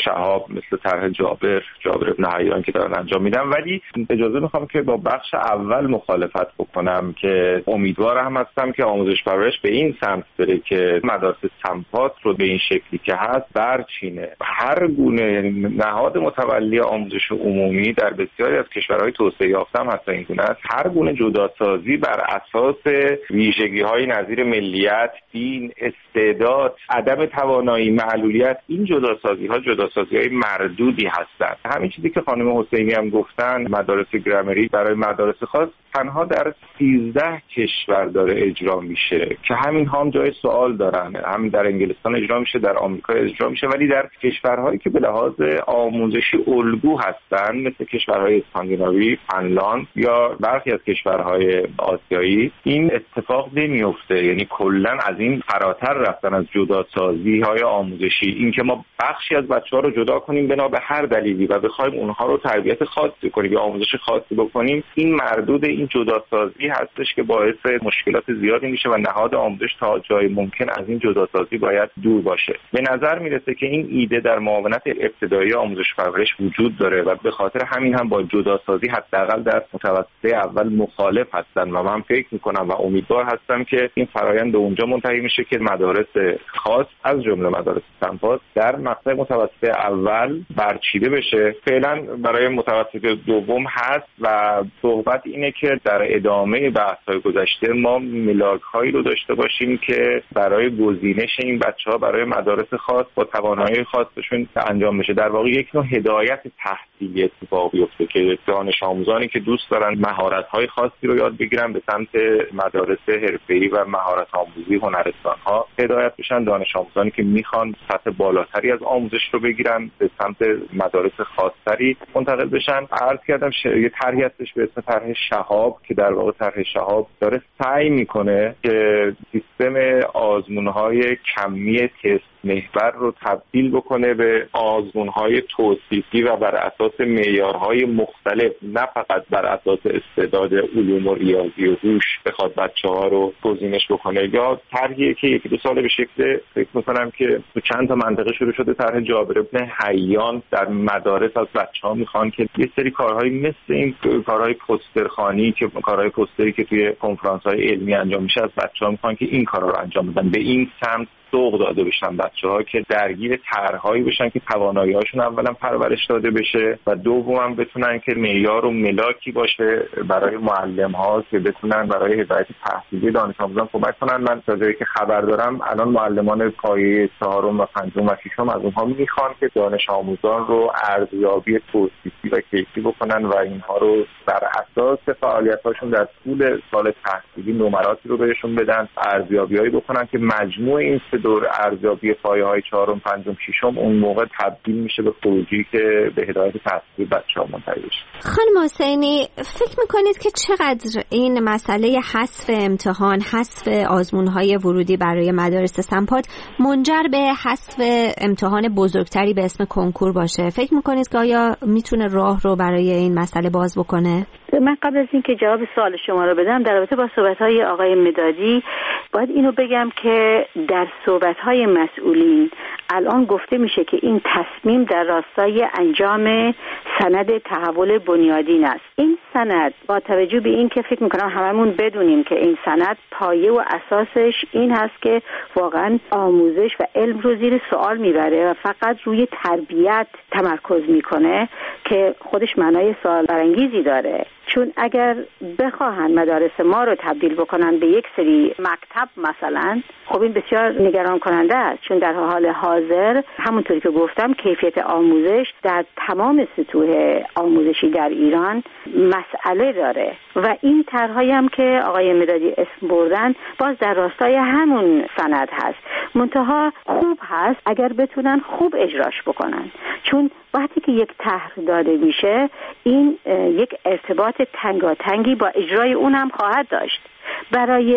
شهاب، مثل طرح جابر بن حیان که دارن انجام میدن. ولی اجازه میخوام که با بخش اول مخالفت بکنم که امیدوارم هستم که آموزش پرورش به این سمت بره که مدارس سمپات رو به این شکلی که هست برچینه. هر گونه نهاد متولی آموزش عمومی در بسیاری از کشورهای توسعه یافته هم حتی این گونه است، هر گونه جداسازی بر اساس ویژگی‌های نظیر ملیت، دین، استعداد، عدم توانایی، معلولیت، این جداسازی‌های مردودی هستند. همین چیزی که خانم حسینی هم گفتن، مدارس گرامری برای مدارس خاص تنها در 13 کشور داره اجرا میشه که همین هم جای سوال دارن. همین در انگلستان اجرا میشه، در آمریکا اجرا میشه، ولی در کشورهایی که به لحاظ آموزشی الگو هستن مثل کشورهای اسکاندیناوی، فنلاند یا برخی از کشورهای آسیایی این اتفاق نمیفته. یعنی کلا از این فراتر رفتن از جداسازی‌های آموزشی، اینکه ما بخشی از بچه‌ها رو جدا کنیم بنا به هر دلیلی و بخوایم اونها رو تربیت خاصی کنیم یا آموزش خاصی بکنیم، این مردود این جداسازی هستش که باعث مشکلات زیادی میشه و نهاد آموزش تا جای ممکن از این جداسازی باید دور باشه. به نظر میرسه که این ایده در معاونت ابتدایی آموزش پرورش وجود داره و به خاطر همین هم با جداسازی حداقل در متوسطه اول مخالف هستن و من فکر میکنم و امیدوار هستم که این فرآیند به اونجا منتهی میشه که مدارس خاص از جمله مدارس سمپات در مقطع متوسطه اول برچیده بشه. فعلا برای متوسطه دوم هست و صحبت اینه که در ادامه بحث‌های گذشته ما ملاک‌هایی رو داشته باشیم که برای گزینش این بچه‌ها برای مدارس خاص با توانایی خاصشون انجام بشه. در واقع یک نوع هدایت تحصیلی اتفاق بیفته که دانش آموزانی که دوست دارن مهارت‌های خاصی رو یاد بگیرن به سمت مدارس حرفه‌ای و مهارت آموزی هنرستان‌ها هدایت بشن، دانش آموزانی که میخوان سطح بالاتری از آموزش رو بگیرن به سمت مدارس خاص‌تری منتقل بشن. عرض کردم یه طرحی هستش به اسم طرح شهاب که در واقع طرح شهاب داره سعی میکنه که سیستم آزمون‌های کمی تست محور رو تبدیل بکنه به آزمون‌های توصیفی و بر اساس معیارهای مختلف، نه فقط بر اساس استعداد علوم و ریاضی و هوش بخواد بچه‌ها رو گزینش بکنه. یا طرحی که یکی دو سال به شکل فکر می‌کنم که تو چند تا منطقه شروع شده، طرح جابر بن حیان در مدارس از بچه‌ها میخوان که یه سری کارهایی مثل این کارهای پوسترخوانی که کارهای پوستری که توی کنفرانس‌های علمی انجام میشه از بچه‌ها میخوان که این کارا رو انجام بدن. به این سمت سوق داده بشن بچه‌ها که درگیر طرح‌هایی بشن که توانایی‌هاشون اولا پرورش داده بشه و دوماً بتونن که معیار و ملاکی باشه برای معلم‌ها که بتونن برای هدایت تحصیلی دانش آموزان کمک کنن. من تا جایی که خبر دارم الان معلمان پایه 4 و 5 و 6 از اونها میخوان که دانش آموزان رو ارزیابی توصیفی و کیفی بکنن و اینها رو بر اساس فعالیت‌هاشون در طول سال تحصیلی نمراتی رو بهشون بدن، ارزیابی‌هایی بکنن که مجموع این دور ارزیابی پایه‌های 4 و 5 و 6 اون موقع تبدیل میشه به خروجی که به هدایت تحصیلی بچه‌ها منتهی بشه. خانم حسینی، فکر می‌کنید که چقدر این مسئله حذف امتحان، حذف آزمون‌های ورودی برای مدارس سمپات منجر به حذف امتحان بزرگتری به اسم کنکور باشه؟ فکر می‌کنید که آیا میتونه راه رو برای این مسئله باز بکنه؟ من قبل از اینکه جواب سوال شما رو بدم در رابطه با صحبت‌های آقای مدادی باید اینو بگم که در صحبت‌های مسئولین الان گفته میشه که این تصمیم در راستای انجام سند تحول بنیادین است. این سند با توجه به این که فکر میکنم هممون بدونیم که این سند پایه و اساسش این هست که واقعا آموزش و علم رو زیر سوال میبره و فقط روی تربیت تمرکز میکنه که خودش معنای سوال برانگیزی داره. چون اگر بخواهن مدارس ما رو تبدیل بکنن به یک سری مکتب مثلا، خب این بسیار نگران کننده است، چون در حال حاضر همونطوری که گفتم کیفیت آموزش در تمام سطوح آموزشی در ایران مسئله داره و این طرحی هم که آقای مدادی اسم بردن باز در راستای همون سند هست. منتها خوب هست اگر بتونن خوب اجراش بکنن، چون وقتی که یک طرح داده میشه این یک ارتباط تنگاتنگی با اجرای اون هم خواهد داشت. برای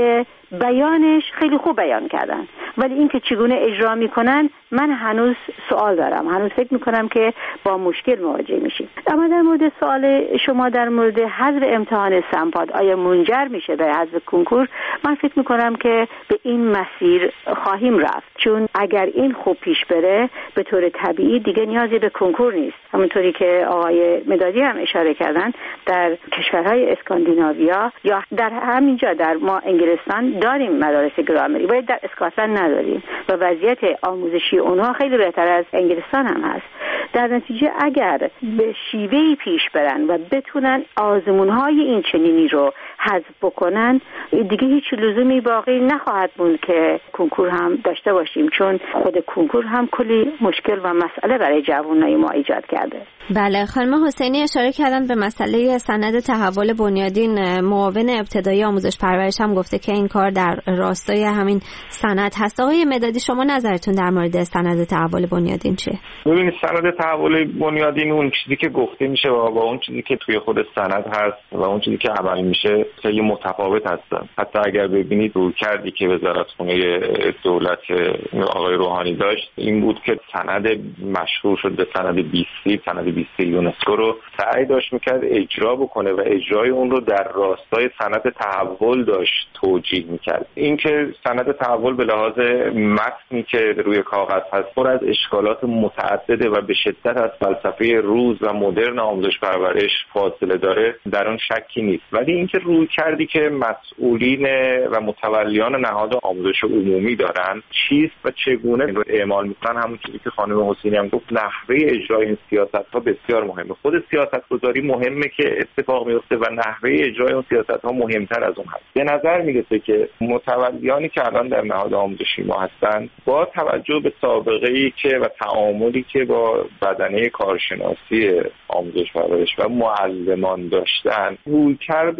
بیانش خیلی خوب بیان کردن، ولی اینکه چگونه اجرا میکنن من هنوز سوال دارم، هنوز فکر میکنم که با مشکل مواجه میشیم. اما در مورد سوال شما در مورد حذف امتحان سمپاد آیا منجر میشه به حذف کنکور، من فکر میکنم که به این مسیر خواهیم رفت، چون اگر این خوب پیش بره به طور طبیعی دیگه نیازی به کنکور نیست. همونطوری که آقای مدادی هم اشاره کردن، در کشورهای اسکاندیناویا یا در همینجا در ما انگلستان داریم مدارس گرامری، باید در اسکاتلند نداریم و وضعیت آموزشی اونها خیلی بهتر از انگلستان هم هست. در نتیجه اگر به شیوهی پیش برن و بتونن آزمونهای این چنینی رو حذف بکنن، دیگه هیچ لزومی باقی نخواهد موند که کنکور هم داشته باشیم، چون خود کنکور هم کلی مشکل و مسئله برای جوانای ما ایجاد کرده. بله، خانم حسینی اشاره کردن به مسئله سند تحول بنیادین. معاون ابتدایی آموزش پرورش هم گفته که این کار در راستای همین سند هست. آقای مدادی شما نظرتون در مورد سند تحول بنیادین چیه؟ ببینید، سند تحول بنیادین اون چیزی که گفته میشه و با اون چیزی که توی خود سند هست و اون چیزی که عمل میشه خیلی متفاوت هستن. حتی اگر ببینید رویکردی که وزارتخونه دولت آقای روحانی داشت این بود که سند مشهور شد به سند 20 سند 20 یونسکو رو سعی داشت میکرد اجرا بکنه و اجرای اون رو در راستای سند تحول داشت توجیه میکرد. این که سند تحول به لحاظ متنی که روی کاغذ هست پر از اشکالات متعدده و به شدت از فلسفه روز و مدرن آموزش پرورش فاصله داره، در اون شکی نیست. ولی اینکه روی کردی که مسئولین و متولیان نهاد آموزش عمومی دارن چیست و چگونه رو اعمال میکنن، همون چیزی که خانم حسینی هم گفت، نحوه اجرای این سیاست‌ها بسیار مهمه. خود سیاست‌گذاری مهمه که اتفاق میفته و نحوه اجرای اون سیاست‌ها مهمتر از اون هست. به نظر میرسه که متولیانی که الان در نهاد آموزشی ما هستن با توجه به سابقه‌ای که و تعاملی که با بدنه کارشناسی آموزش پرورش و معلمان داشتن رویکرد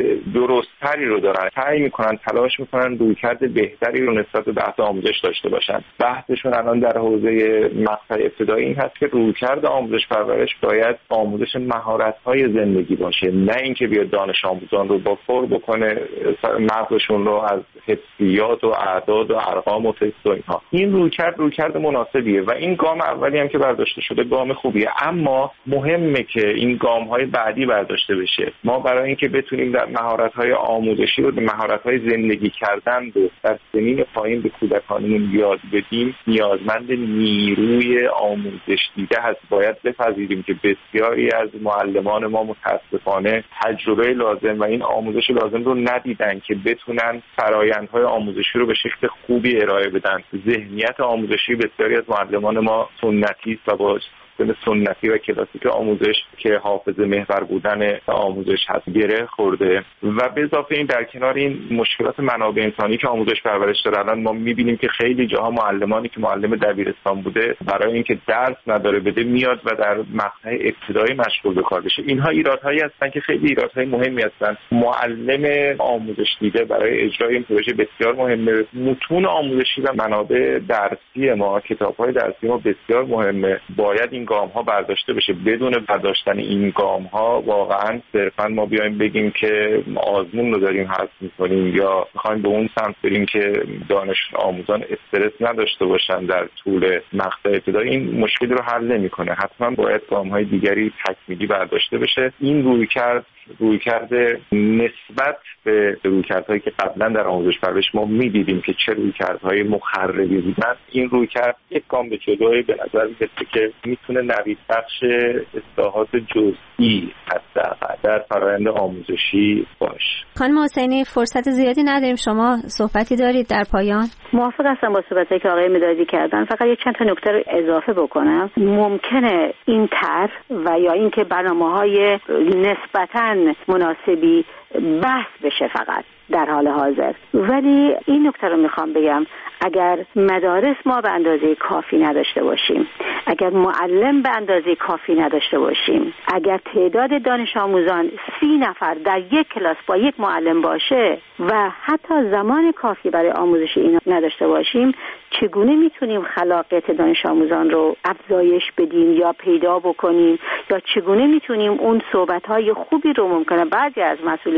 درست‌تری رو دارن، سعی میکنن، تلاش میکنن رویکرد بهتری رو نسبت به بحث آموزش داشته باشن. بحثشون الان در حوزه مقطع ابتدایی این هست که رویکرد آموزش پرورش باید آموزش مهارت‌های زندگی باشه، نه اینکه بیاد دانش آموزان رو با پر بکنه مغزشون رو از حسیات و اعداد و ارقام و تست و اینها. این رویکرد مناسبیه و این گام اولی هم که برداشته شده گام خوبیه، اما مهمه که این گام‌های بعدی برداشته بشه. ما برای اینکه بتونیم در مهارت‌های آموزشی و مهارت‌های زندگی کردن رو در سنین پایین به کودکانمون یاد بدیم نیازمند نیروی آموزش دیده هست. باید بپذیریم که بسیاری از معلمان ما متاسفانه تجربه لازم و این آموزش لازم رو ندیدن که بتونن فرآیندهای آموزشی رو به شکل خوبی ارائه بدن. ذهنیت آموزشی بسیاری از معلمان ما سنتی است و با سنتی و کلاسیک آموزش که حافظه محور بودن آموزش هست گره خورده و به اضافه این در کنار این مشکلات منابع انسانی که آموزش پرورش داره، الان ما می‌بینیم که خیلی جاها معلمانی که معلم دبیرستان بوده برای اینکه درس نداره بده میاد و در مقطع ابتدایی مشغول به کار بشه. اینها ایرادهایی هستن که خیلی ایرادهای مهمی هستن. معلم آموزش دیده برای اجرای این پروژه بسیار مهمه. متون آموزشی و منابع درسی ما، کتاب‌های درسی ما بسیار مهمه. باید این گام‌ها برداشته بشه. بدون برداشتن این گام‌ها واقعاً صرفاً ما بیایم بگیم که آزمون رو داریم حذف می‌کنیم یا می‌خوایم به اون سمت بریم که دانش آموزان استرس نداشته باشن در طول مقطع ابتدایی، این مشکلی رو حل نمی‌کنه. حتماً باید گام‌های دیگری تکمیلی برداشته بشه. این رویکرد نسبت به رویکردهایی که قبلا در آموزش پرورش ما می‌دیدیم که چه رویکردهای مخربی بودن، این رویکرد یک گام به جلوی به نظر میاد که میتونه نوید بخش اصلاحات جزئی حداقل در فرآیند آموزشی باشه. خانم حسینی فرصت زیادی نداریم، شما صحبتی دارید در پایان؟ موافق هستم با صحبتایی که آقای مدادی کردن. فقط یه چند تا نکته رو اضافه بکنم. ممکنه این طرح و یا اینکه برنامه‌های نسبتاً مناسبی بحث بشه فقط در حال حاضر، ولی این نکته رو میخوام بگم، اگر مدارس ما به اندازه کافی نداشته باشیم، اگر معلم به اندازه کافی نداشته باشیم، اگر تعداد دانش آموزان 30 نفر در یک کلاس با یک معلم باشه و حتی زمان کافی برای آموزش اینا نداشته باشیم، چگونه میتونیم خلاقیت دانش آموزان رو افزایش بدیم یا پیدا بکنیم، یا چگونه میتونیم اون صحبت‌های خوبی رو ممکنه بعضی از مسئولین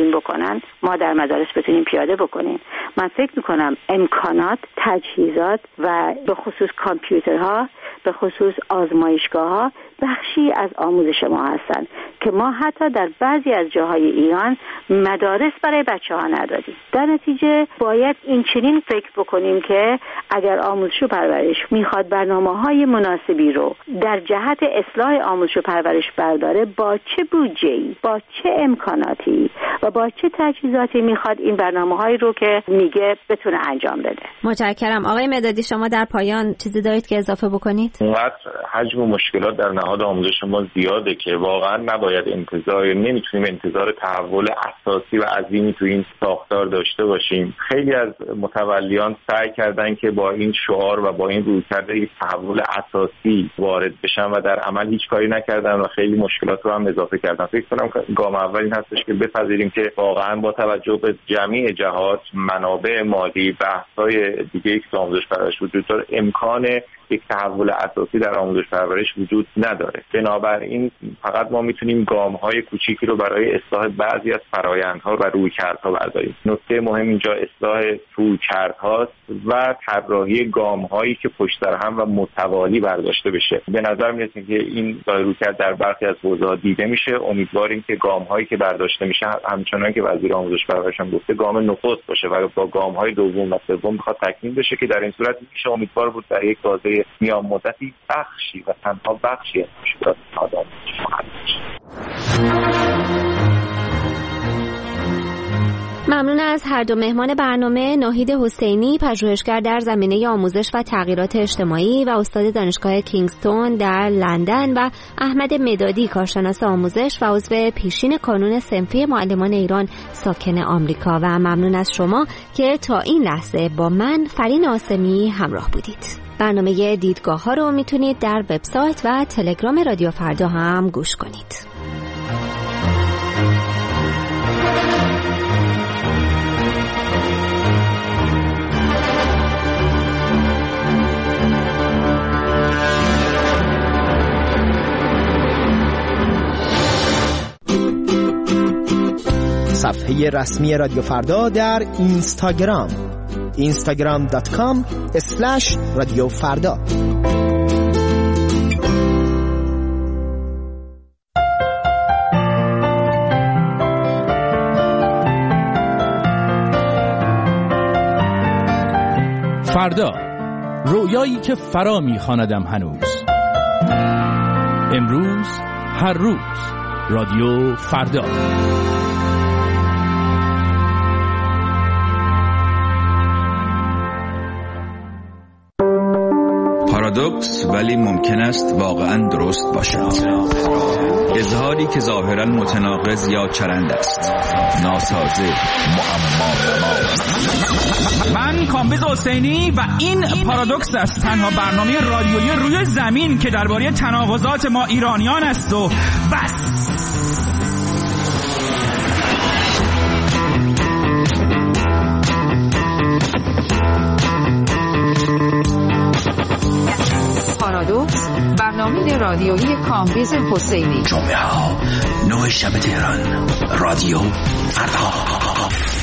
تمرین بکنن ما در مدارس بتونیم پیاده بکنیم. من فکر میکنم امکانات، تجهیزات و به خصوص کامپیوترها، به خصوص آزمایشگاه‌ها بخشی از آموزش ما هستند که ما حتی در بعضی از جاهای ایران مدارس برای بچه‌ها ندادیم. در نتیجه باید این چنین فکر بکنیم که اگر آموزش و پرورش میخواد برنامه‌های مناسبی رو در جهت اصلاح آموزش و پرورش برداره، با چه بودجه‌ای، با چه امکاناتی و با چه تجهیزاتی میخواد این برنامه‌هایی رو که میگه بتونه انجام بده. متشکرم. آقای مدادی شما در پایان چیزی دارید که اضافه بکنید؟ اونقدر حجم و مشکلات در نهاد آموزش ما زیاده که واقعا نباید نمیتونیم انتظار تحول اساسی و عظیمی تو این ساختار داشته باشیم. خیلی از متولیان سعی کردن که با این شعار و با این رویکرد یک تحول اساسی وارد بشن و در عمل هیچ کاری نکردن و خیلی مشکلات رو هم اضافه کردن. فکر کنم گام اول این هستش که بپذیریم که واقعا با توجه به جمعی جهات، منابع مالی، بحث‌های دیگه که آموزش پرورش وجود داره، امکان یک تحول اساسی در آموزش پرورش وجود نداره. بنابراین فقط ما میتونیم گام‌های کوچیکی رو برای اصلاح بعضی از فرآیندها و رویکردها برداریم. نکته مهم اینجا اصلاح رویکردهاست و طراحی گام‌هایی که پشت سر هم و متوالی برداشته بشه. به نظر میاد که این رویکرد در برخی از حوزه‌ها دیده میشه. امیدواریم که گام‌هایی که برداشته میشه همچنان که وزیر آموزش پرورش هم گفته گام نخست باشه و با گام‌های دوم و سوم بخواد تکمیل بشه که در این صورت میشه امیدوار بود در یک بازه میان مدتی بخشی و تنها بخشی از مشکلات آدم خواهد شد. ممنون از هر دو مهمان برنامه، ناهید حسینی، پژوهشگر در زمینه آموزش و تغییرات اجتماعی و استاد دانشگاه کینگستون در لندن، و احمد مدادی، کارشناس آموزش و عضو پیشین کانون صنفی معلمان ایران ساکن آمریکا. و ممنون از شما که تا این لحظه با من فرین آسمی همراه بودید. برنامه دیدگاه ها رو میتونید در وبسایت و تلگرام رادیو فردا هم گوش کنید. صفحه رسمی رادیو فردا در اینستاگرام instagram.com/رادیو فردا. فردا، رویایی که فرا می‌خواندم هنوز. امروز، هر روز، رادیو فردا. پارادوکس ولی ممکن است واقعاً درست باشد. اظهاری که ظاهراً متناقض یا چرند است، ناسازه، معما. من کامبیز حسینی و این پارادوکس است، تنها برنامه رادیویی روی زمین که درباره تناقضات ما ایرانیان است و بس. پارادوکس، برنامه رادیویی کامبیز حسینی. جمعه ها 9 شب تهران، رادیو فردا.